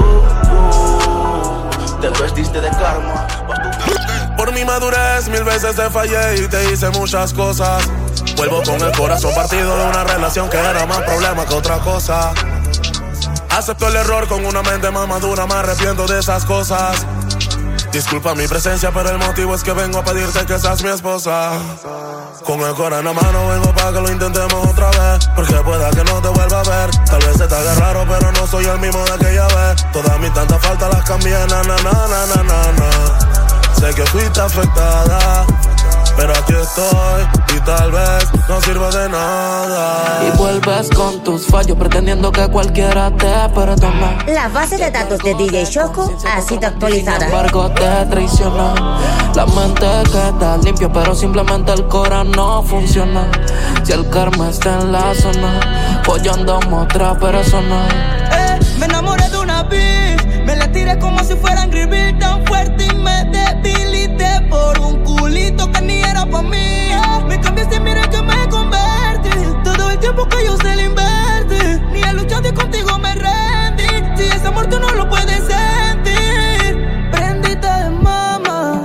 tú, te vestiste de karma. Por mi madurez mil veces te fallé y te hice muchas cosas. Vuelvo con el corazón partido de una relación que era más problema que otra cosa. Acepto el error con una mente más madura, me arrepiento de esas cosas. Disculpa mi presencia, pero el motivo es que vengo a pedirte que seas mi esposa. Con el corazón en la mano vengo para que lo intentemos otra vez, porque pueda que no te vuelva a ver. Tal vez se te haga raro, pero no soy el mismo de aquella vez. Todas mis tantas faltas las cambié, na na na na na na na. Sé que fuiste afectada, pero aquí estoy y tal vez no sirva de nada. Y vuelves con tus fallos pretendiendo que cualquiera te perdona. La base de datos de D J Choco ha sido actualizada. Sin embargo te traiciona. La mente queda limpia, pero simplemente el corazón no funciona. Si el karma está en la zona, follando otra persona. Eh, me enamoré de una bitch, me la tiré como si fuera Angry Birds, tan fuerte y me debilité por un culito que ni era pa' mí. Me cambiaste, mira que me convertí. Todo el tiempo que yo se le invertí, ni he luchado y contigo me rendí. Si ese amor tú no lo puedes sentir, prendite de mama.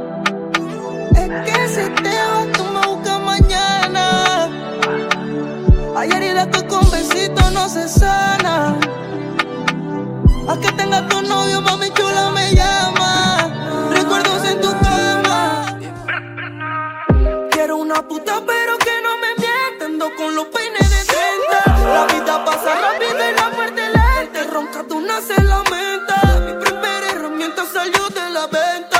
Es que si te vas tú me buscas mañana. Hay heridas que con besitos no se sana. A que tenga tu novio, mami chula me llama. Recuerdos en tu cama. Quiero una puta pero que no me mienta. Ando con los peines de treinta. La vida pasa rápido y la muerte lenta. Ronca tú no se lamenta. Mi primera herramienta salió de la venta.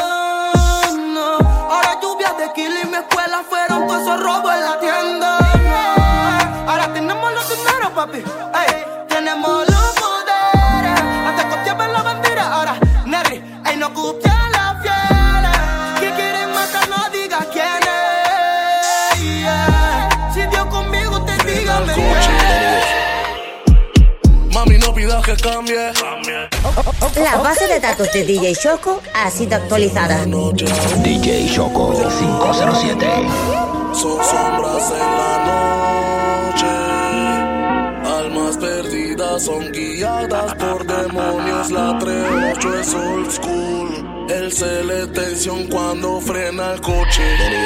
No. Ahora lluvias de kilo y mi escuela fueron todos esos robos en la tienda. No. Ahora tenemos los dineros, papi. Ay, tenemos los no cupia la fiel. Que quieren matar, no digas quién es. Yeah. Si Dios conmigo te diga me Mami, no pidas que cambie. La base de datos de D J Choco ha sido actualizada. D J Choco cinco cero siete. Son sombras en la noche, almas perdidas son guiadas por demonios. La tres ocho es old school, él se le tensión cuando frena el coche.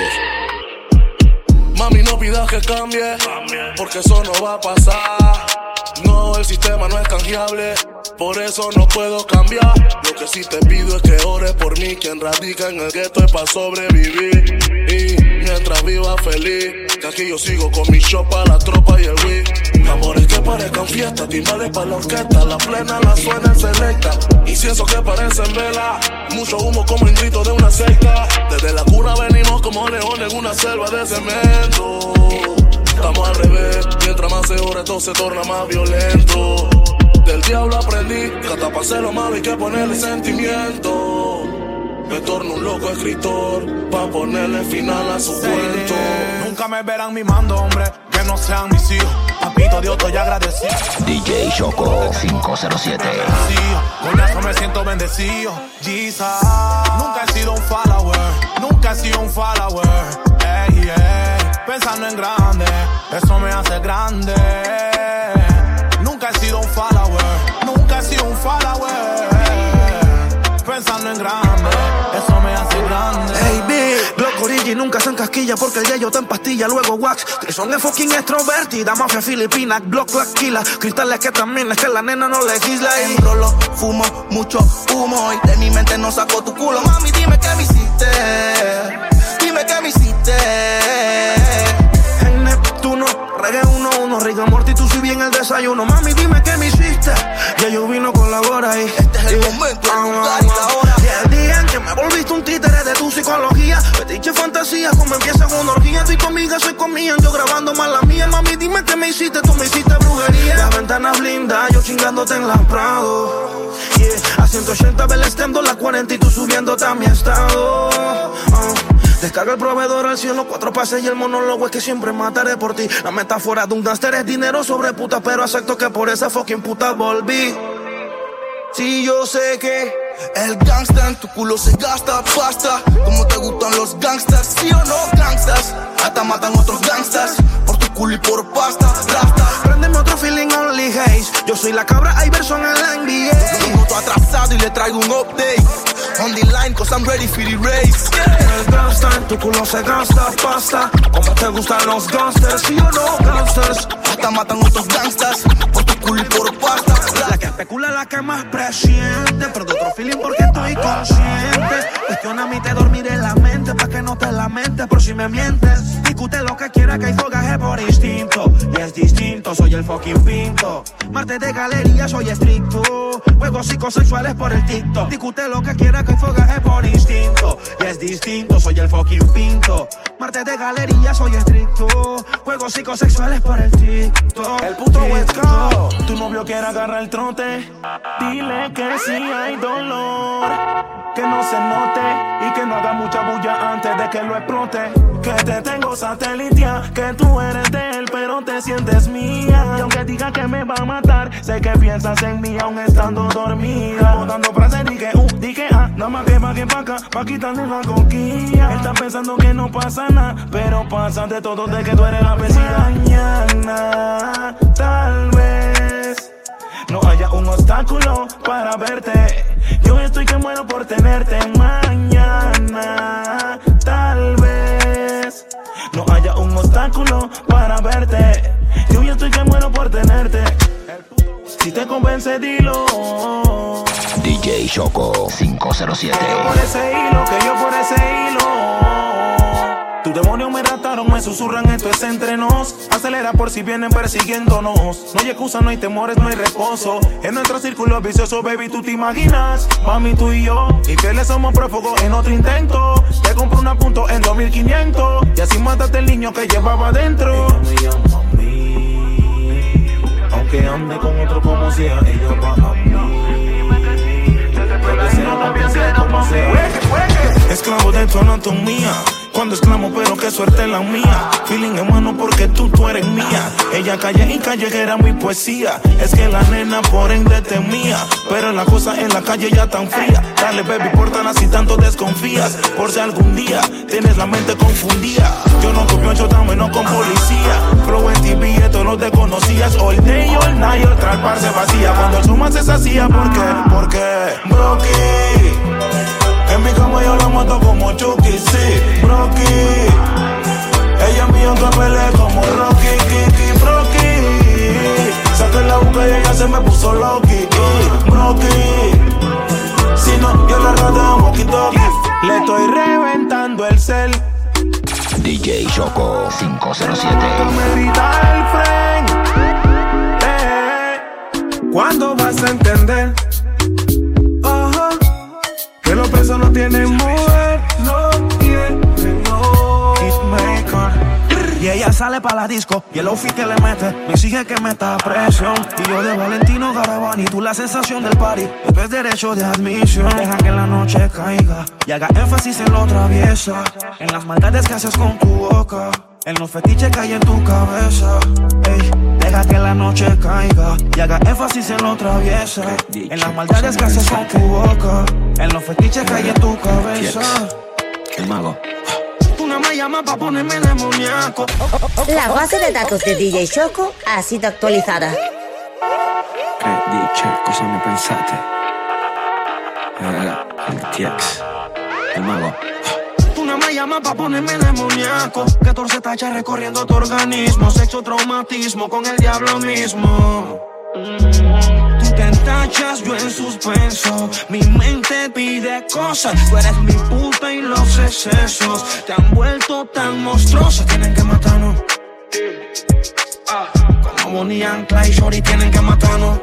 Mami, no pidas que cambie, porque eso no va a pasar. No, el sistema no es canjeable, por eso no puedo cambiar. Lo que sí te pido es que ores por mí, quien radica en el gueto es para sobrevivir. Y mientras viva feliz, que aquí yo sigo con mi shop para la tropa y el weed. Amores que parezcan fiesta, timbales para la orquesta, la plena la suena en selecta. Incienso que parecen vela, mucho humo como el grito de una secta. Desde la cuna venimos como leones en una selva de cemento. Estamos al revés, mientras más se ora esto se torna más violento. Del diablo aprendí que hasta para hacer lo malo hay que ponerle sentimiento. Me torno un loco escritor pa' ponerle final a su cuento. Nunca me verán mimando, hombre, que no sean mis hijos. Papi, bendito Dios, estoy agradecido. D J Choco cinco cero siete. Con eso me siento bendecido. Jesus. Nunca he sido un follower, nunca he sido un follower. Ey, ey. Pensando en grande, eso me hace grande. Nunca he sido un follower, nunca he sido un follower. Pensando en grande, eso me hace grande. Hey, bitch, Glock Origi nunca se encasquilla porque el yayo está en pastilla, luego wax. Que son es fucking extrovertida, mafia filipina, Glock la quila. Cristales que también es que la nena no legisla. Y rolo, fumo, mucho humo y de mi mente no saco tu culo. Mami, dime qué me hiciste, dime qué me hiciste. En Neptuno, reggae uno uno, Rick and Morty, tú si bien el desayuno. Mami, dime qué me hiciste. Ya yo vino con la hora y este es el momento, el lugar y la hora. Y el día en que me volviste un títere de tu psicología, fetiche fantasía, como empieza una orgía. Tú y conmigo soy comida, yo grabando más la mía. Mami, dime qué me hiciste, tú me hiciste brujería. Las ventanas blindas, yo chingándote en la Prado. Yeah, a ciento ochenta ve el estendo, la cuarenta y tú subiéndote a mi estado. uh. Descarga el proveedor al cielo, cuatro pases y el monólogo es que siempre mataré por ti. La metáfora de un gánster es dinero sobre puta, pero acepto que por esa fucking puta volví. Sí, yo sé que el gangsta en tu culo se gasta pasta. Como te gustan los gangsters, sí o no gangsters. Hasta matan otros gangsters por tu culo y por pasta, rasta. Préndeme otro feeling only haze. Yo soy la cabra Iverson en la N B A. Un minuto atrasado y le traigo un update. On the line, cause I'm ready for the race. Yeah. El gangsta en tu culo se gasta pasta. Como te gustan los gangsters, sí o no gangsters. Hasta matan otros gangsters por tu culo y por pasta. La que especula la que más presiente, pero de otro feeling porque estoy consciente. Cuestiona a mí, te dormiré la mente pa' que no te lamentes por si me mientes. Discute lo que quiera, que hay fogaje por instinto. Y es distinto, soy el fucking pinto. Martes de galería, soy estricto. Juegos psicosexuales por el TikTok. Discute lo que quiera, que hay fogaje por instinto. Y es distinto, soy el fucking pinto. Martes de galería, soy estricto. Juegos psicosexuales por el TikTok. El puto West Coast. Tu novio quiere agarrar el trote. Dile que sí hay dolor, que no se note y que no haga mucha bulla antes de que lo explote. Que te tengo satelitia, que tú eres de él pero te sientes mía. Y aunque diga que me va a matar, sé que piensas en mí aún estando dormida. Botando frases dije uh, dije ah, nada más que pa' que pa' acá, pa' quitarle la coquilla. Él está pensando que no pasa nada, pero pasa de todo de que tú eres la vecina. Mañana, tal vez no haya un obstáculo para verte. Yo estoy que muero por tenerte. Mañana, tal vez no haya un obstáculo para verte. Yo ya estoy que muero por tenerte. Si te convence, dilo. D J Choco cinco cero siete. Que yo por ese hilo, que yo por ese hilo. Tus demonios me rataron, me susurran, esto es entre nos. Acelera por si vienen persiguiéndonos. No hay excusa, no hay temores, no hay reposo. En nuestro círculo vicioso, baby, tú te imaginas. Mami, tú y yo, infieles somos prófugos en otro intento. Te compro una punto en dos mil quinientos. Y así mataste el niño que llevaba adentro. Ella me llama a mí, aunque ande con otro como sea, ella va a mí. Porque sea, también sea como sea. Esclavo de tu anatomía. Cuando exclamo, pero qué suerte la mía. Feeling en mano porque tú, tú eres mía. Ella calle y callejera, mi poesía. Es que la nena por ende temía, pero la cosa en la calle ya tan fría. Dale baby, pórtala si tanto desconfías. Por si algún día tienes la mente confundida. Yo no copio, yo tan menos con policía. Flow en T V, esto lo desconocías. All day, all night, otra al par se vacía. Cuando el suma se hacía, ¿por qué? Porque Brocky en mi cama yo la mato como Chucky, sí, Brocky. Ella es mía que peleé como Rocky, Kiki, Brocky. Saqué la boca y ella se me puso Loki, Brocky. Si no, yo la rata de walkie-talkie. Le estoy reventando el cel. D J Choco cinco cero siete. Me grita el friend. Eh, ¿cuándo vas a entender? Que los pesos no tienen mujer, no tienen no. Hitmaker. Y ella sale pa' la disco y el outfit que le mete me exige que meta presión. Y yo de Valentino Garavani, tú la sensación del party, esto es derecho de admisión. Deja que la noche caiga y haga énfasis en lo traviesa, en las maldades que haces con tu boca, en los fetiches que hay en tu cabeza. Ey, Deja que la noche caiga y haga énfasis en lo traviesa, en las maldades que haces con tu boca, en los fetiches que hay en tu cabeza. El mago. Tú no me llamas pa' ponerme demoníaco. La base de datos de D J Shoko ha sido actualizada. ¿Qué dicho? Cosa me pensaste. El T X. El mago. Tú no me llamas pa' ponerme demoníaco. catorce tachas recorriendo tu organismo. Sexo, traumatismo con el diablo mismo. Tú te entachas, yo en suspenso. Mi mente pide cosas. Tú eres mi puta y los excesos te han vuelto tan monstruosos. Tienen que matarnos. Como Bonnie and Clyde, shorty, tienen que matarnos.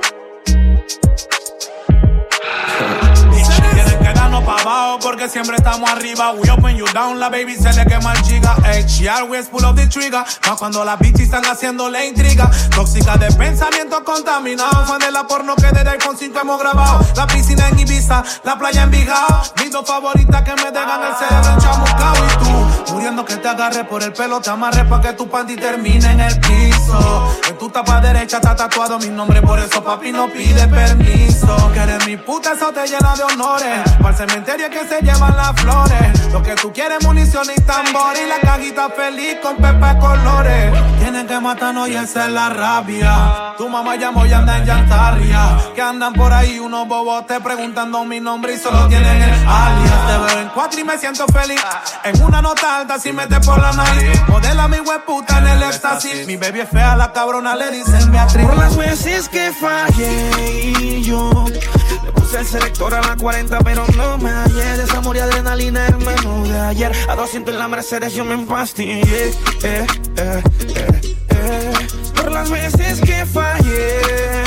Tienen que darnos pa' abajo porque siempre estamos arriba. We open you down, la baby se le quema el chica. Hey, she always pull up the trigger. Más cuando las bitches están haciéndole intriga. Tóxica de pensamientos contaminados. Fan de la porno que desde iPhone cinco hemos grabado. La piscina en Ibiza, la playa en Vigao. Mis dos favoritas que me dejan el cerebro enchamucao. Y tú, muriendo que te agarre por el pelo, te amarre pa' que tu panty termine en el piso. En tu tapa derecha está tatuado mi nombre, por eso papi no pide permiso. Que eres mi puta, eso te llena de honores. Para el cementerio que se llevan las flores. Lo que tú quieres, munición y tambor. Y la cajita feliz con pepe colores. Tienen que matarnos y esa es la rabia. Tu mamá llamó y anda en llantarria. Que andan por ahí unos bobotes preguntando mi nombre y solo tienen el alias. Te veo en cuatro y me siento feliz. En una nota alta si metes por la nariz. Modela mi hueputa en el éxtasis. Mi baby es fea, la cabrona le dicen Beatriz. Por las veces que fallé y yo le puse el selector a la cuarenta, pero no me hallé. Desamor y adrenalina el menú de ayer. A doscientos en la Mercedes yo me empastillé. eh, eh, eh, eh. Por las veces que fallé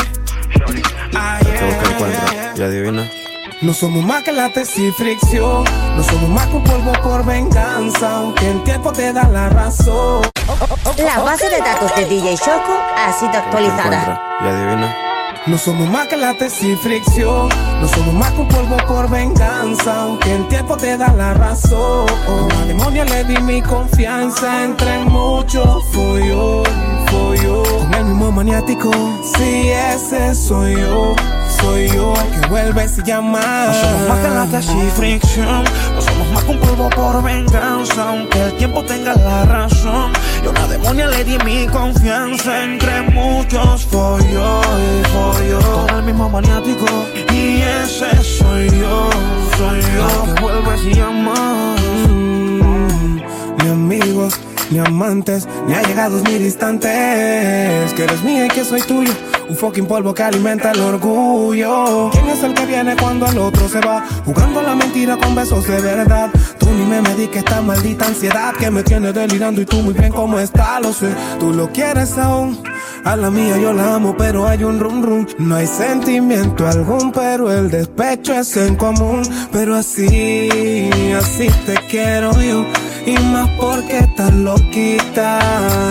ayer. ¿Qué encuentra? ¿Ya adivina? No somos más que la tesis fricción. No somos más que un polvo por venganza. Aunque el tiempo te da la razón. La base de datos de D J Shoko ha sido actualizada. ¿Ya adivina? No somos más que la tesis fricción. No somos más que un polvo por venganza. Aunque el tiempo te da la razón. A la demonia le di mi confianza. Entre muchos fui yo, fui yo. Con el mismo maniático. Sí, ese soy yo. Soy yo el que vuelve a llamar. No somos más que la tesis fricción. No somos más que un polvo por venganza. Aunque el tiempo tenga la razón. Yo a la demonia le di mi confianza. Entre muchos fui yo, fui yo. Con el mismo maniático. Y ese soy yo, soy yo el que vuelve a llamar. mm, Ni amigos, ni amantes, ni allegados, ni distantes. Que eres mía y que soy tuyo. Un fucking polvo que alimenta el orgullo. ¿Quién es el que viene cuando el otro se va? Jugando la mentira con besos de verdad. Tú ni me mediques esta maldita ansiedad que me tiene delirando y tú muy bien como está, lo sé. Tú lo quieres aún, a la mía yo la amo, pero hay un rum rum. No hay sentimiento algún, pero el despecho es en común. Pero así, así te quiero yo. Y más porque estás loquita.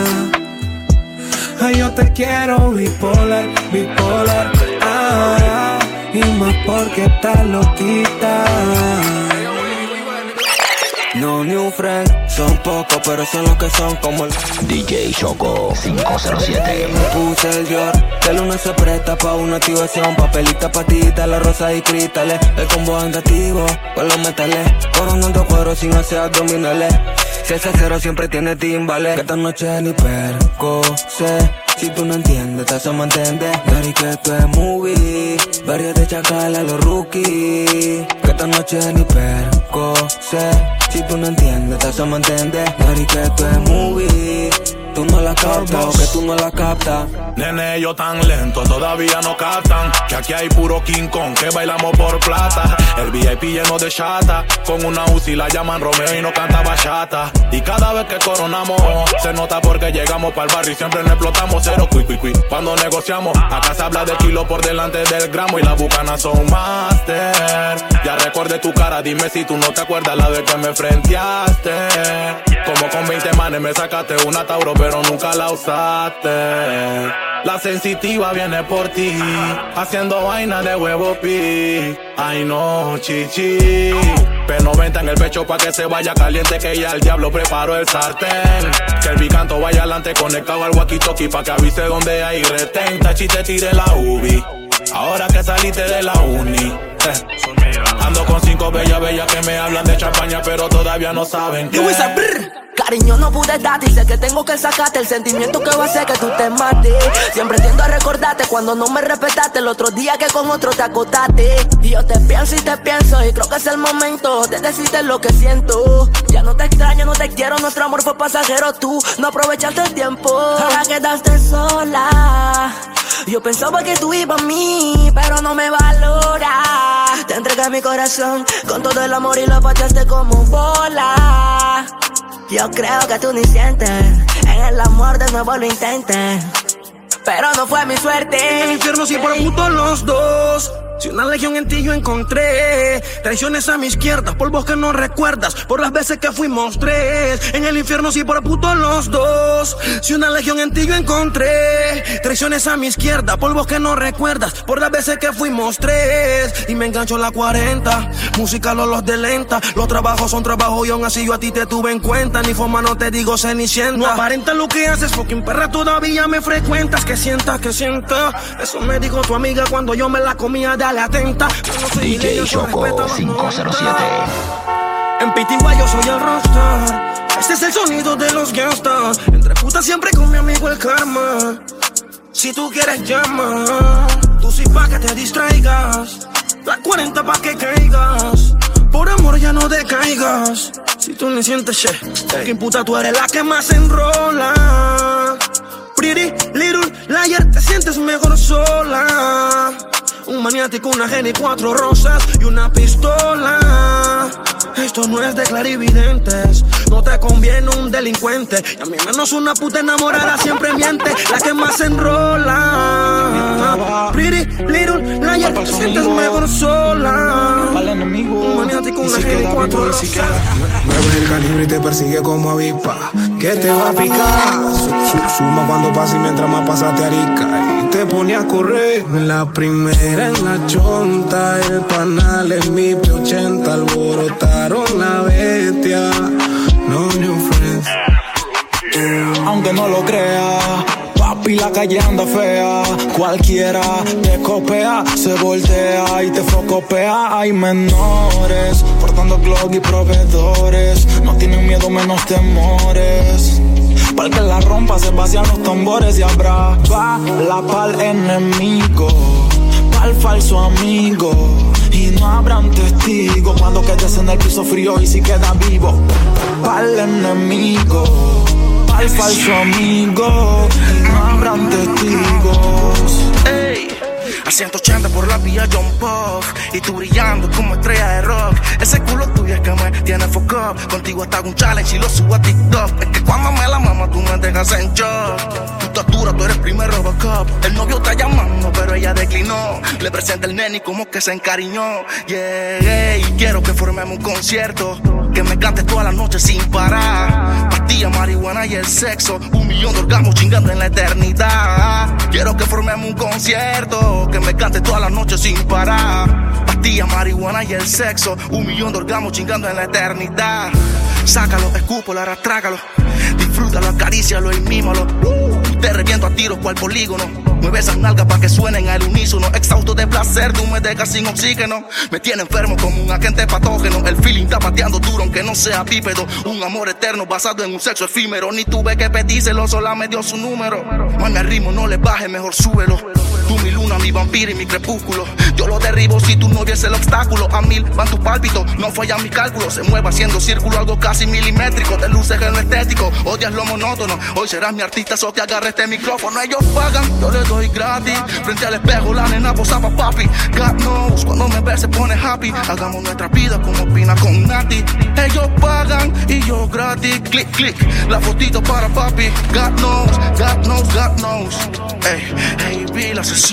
Ay, yo te quiero bipolar, bipolar, ah, y más porque estás loquita. No new friend, son pocos pero son los que son como el D J Shoko cinco cero siete. Me puse el Dior, que el uno se presta pa' una activación. Papelita, patita, la rosa y cristales. El combo andativo, con los metales. Coronando cuero sin hacer abdominales. Si ese cero siempre tiene timbales. Que esta noche ni perco sé. Si tú no entiendes, te hacemos entender. Dari que esto es movie. Varios de chacal a los rookies. Que esta noche ni perco sé. Si tú no entiendes, te hacemos entender. Dari que esto es movie. Tú no la captas o que tú no la captas. Nene, ellos tan lento, todavía no captan que aquí hay puro King Kong, que bailamos por plata. El V I P lleno de chata, con una Uzi la llaman Romeo y no canta bachata. Y cada vez que coronamos, se nota porque llegamos pa'l barrio y siempre nos explotamos. Cero cui cui cui, cuando negociamos, acá se habla de kilo por delante del gramo. Y las bucanas son master. Ya recordé tu cara, dime si tú no te acuerdas la vez que me frenteaste. Como con veinte manes me sacaste una Tauro, pero nunca la usaste. La sensitiva viene por ti, haciendo vaina de huevo pi. Ay no, chichi. P noventa en el pecho pa' que se vaya caliente, que ya el diablo preparó el sartén. Que Kelby canto, vaya adelante, conectado al walkie-talkie pa' que avise donde hay retén. Tachi te tire la ubi, ahora que saliste de la uni. Eh. Ando con cinco bellas, bellas que me hablan de champaña, pero todavía no saben qué. Cariño, no pude darte y sé que tengo que sacarte el sentimiento que va a hacer que tú te mates. Siempre tiendo a recordarte cuando no me respetaste el otro día que con otro te acotaste. Y yo te pienso y te pienso y creo que es el momento de decirte lo que siento. Ya no te extraño, no te quiero, nuestro amor fue pasajero. Tú no aprovechaste el tiempo, ahora quedaste sola. Yo pensaba que tú ibas a mí, pero no me valora. Te entregué mi corazón con todo el amor y lo pateaste como bola. Yo creo que tú ni sientes, en el amor de nuevo lo intentes, pero no fue mi suerte. En el infierno sí por puto los dos. Si una legión en ti yo encontré, traiciones a mi izquierda, polvos que no recuerdas, por las veces que fuimos tres. En el infierno sí por puto los dos. Si una legión en ti yo encontré, traiciones a mi izquierda, polvos que no recuerdas, por las veces que fuimos tres. Y me engancho la cuarenta, música los de lenta. Los trabajos son trabajos y aún así yo a ti te tuve en cuenta. Ni forma no te digo cenicienta. No aparenta lo que haces, fucking perra, todavía me frecuentas. Que sientas, que sienta. Eso me dijo tu amiga cuando yo me la comía de la atenta. Yo no soy D J Choco cinco cero siete. En Pitigua yo soy el rockstar. Este es el sonido de los gangsters. Entre putas siempre con mi amigo el karma. Si tú quieres llama, tú sí pa' que te distraigas. La cuarenta pa' que caigas. Por amor ya no decaigas. Si tú ni sientes shit, que puta tú eres la que más enrola. Pretty little liar, te sientes mejor sola. Un maniático, una geni, cuatro rosas y una pistola. Esto no es de clarividentes, no te conviene un delincuente. Y a mí menos una puta enamorada siempre miente, la que más enrola. Pretty little liar, te sientes mejor sola. Un maniático, una geni, cuatro rosas. Mueve el calibre y te persigue como avispa, que te va a picar. Su, su, suma cuando pasa y mientras más pasa te arica. Y te pone a correr en la primera, en la chonta. El panal es mi P ochenta, alborotaron la bestia. No new friends. Aunque no lo crea, papi, la calle anda fea. Cualquiera te copia, se voltea y te focopea. Hay menores portando Glock y proveedores. No tienen miedo, menos temores. Para que la rompa se vacían los tambores y habrá bala pa'l enemigo, pa'l falso amigo. Y no habrán testigos cuando quedes en el piso frío y si quedas vivo. Pa'l enemigo, pa'l falso amigo. Y no habrán testigos. Ey, a ciento ochenta por la vía Jump Off. Y tú brillando como estrella de rock. Ese culo tuyo es que me tiene fuck up. Contigo hasta un challenge y lo subo a TikTok. Es que cuando me la mama tú me dejas en shock. Tu estatura, tú eres primer Robocop. El novio está llamando pero ella declinó. Le presenta el nene y como que se encariñó. Yeah, y quiero que formemos un concierto, que me cantes toda la noche sin parar. Pastilla, marihuana y el sexo. Un millón de orgasmos chingando en la eternidad. Quiero que formemos un concierto, que me cantes toda la noche sin parar. Pastilla, marihuana y el sexo. Un millón de orgasmos chingando en la eternidad. Sácalo, escúpalo, arrastrágalo. Disfrútalo, acarícialo y mímalo. Te reviento a tiros cual polígono. Mueve esas nalgas pa' que suenen al unísono. Exhausto de placer, tú me dejas sin oxígeno. Me tiene enfermo como un agente patógeno. El feeling está pateando duro aunque no sea bípedo. Un amor eterno basado en un sexo efímero. Ni tuve que pedírselo, sola me dio su número. Mami, al ritmo no le baje, mejor súbelo. Tú mi luna, mi vampiro y mi crepúsculo. Yo lo derribo si tú no vies el obstáculo. A mil van tus pálpitos, no fallan mis cálculos. Se mueve haciendo círculo, algo casi milimétrico. De luces en lo estético, odias lo monótono. Hoy serás mi artista, so que agarre este micrófono. Ellos pagan, yo les doy gratis. Frente al espejo la nena posaba papi. God knows, cuando me ve se pone happy. Hagamos nuestra vida como Pina con Nati. Ellos pagan y yo gratis. Click, click, la fotito para papi. God knows, God knows, God knows. Ey, ey, vi la sesión.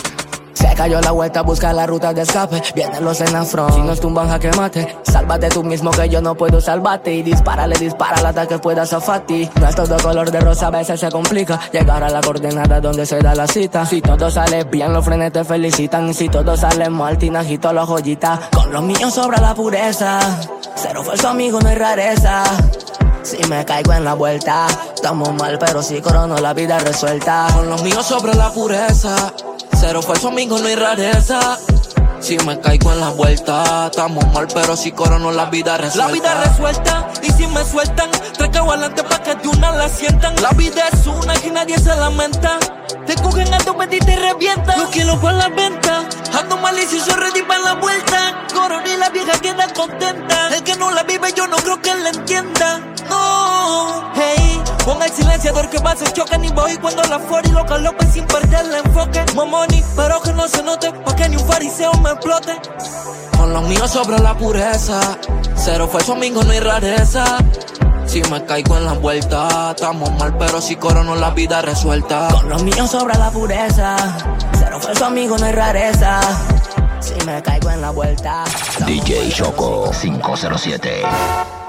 Se cayó la vuelta, busca la ruta de escape. Vienen los en afront, si nos tumban jaque mate. Sálvate tú mismo que yo no puedo salvarte. Y dispárale, dispara al ataque pueda zafarte. No es todo color de rosa, a veces se complica llegar a la coordenada donde se da la cita. Si todo sale bien, los frenes te felicitan. Y si todo sale mal, tinajito la joyita. Con los míos sobra la pureza. Cero falso amigo, no hay rareza. Si me caigo en la vuelta, Estamos mal, pero si corono la vida resuelta. Con los míos sobre la pureza. Cero falso amigo, no hay rareza. Si me caigo en la vuelta, estamos mal, pero si corono la vida resuelta. La vida resuelta, y si me sueltan, tres cago adelante pa' que de una la sientan. La vida es una y nadie se lamenta. Te cogen a tu petita y revientan. Los kilos por la venta, ando malicioso, ready pa' la vuelta. Corona y la vieja queda contenta. El que no la vive yo no creo que él la entienda. No, hey, pon el silenciador que va, se choca ni voy cuando la fuera y lo calope sin perder el enfoque. Momoni, pero que no se note, pa' que ni un fariseo me explote. Con los míos sobre la pureza, cero falso amigo, no hay rareza. Si me caigo en la vuelta, estamos mal, pero si corono la vida resuelta. Con los míos sobra la pureza, cero falso amigo, no hay rareza. Si me caigo en la vuelta. D J Choco cinco cero siete.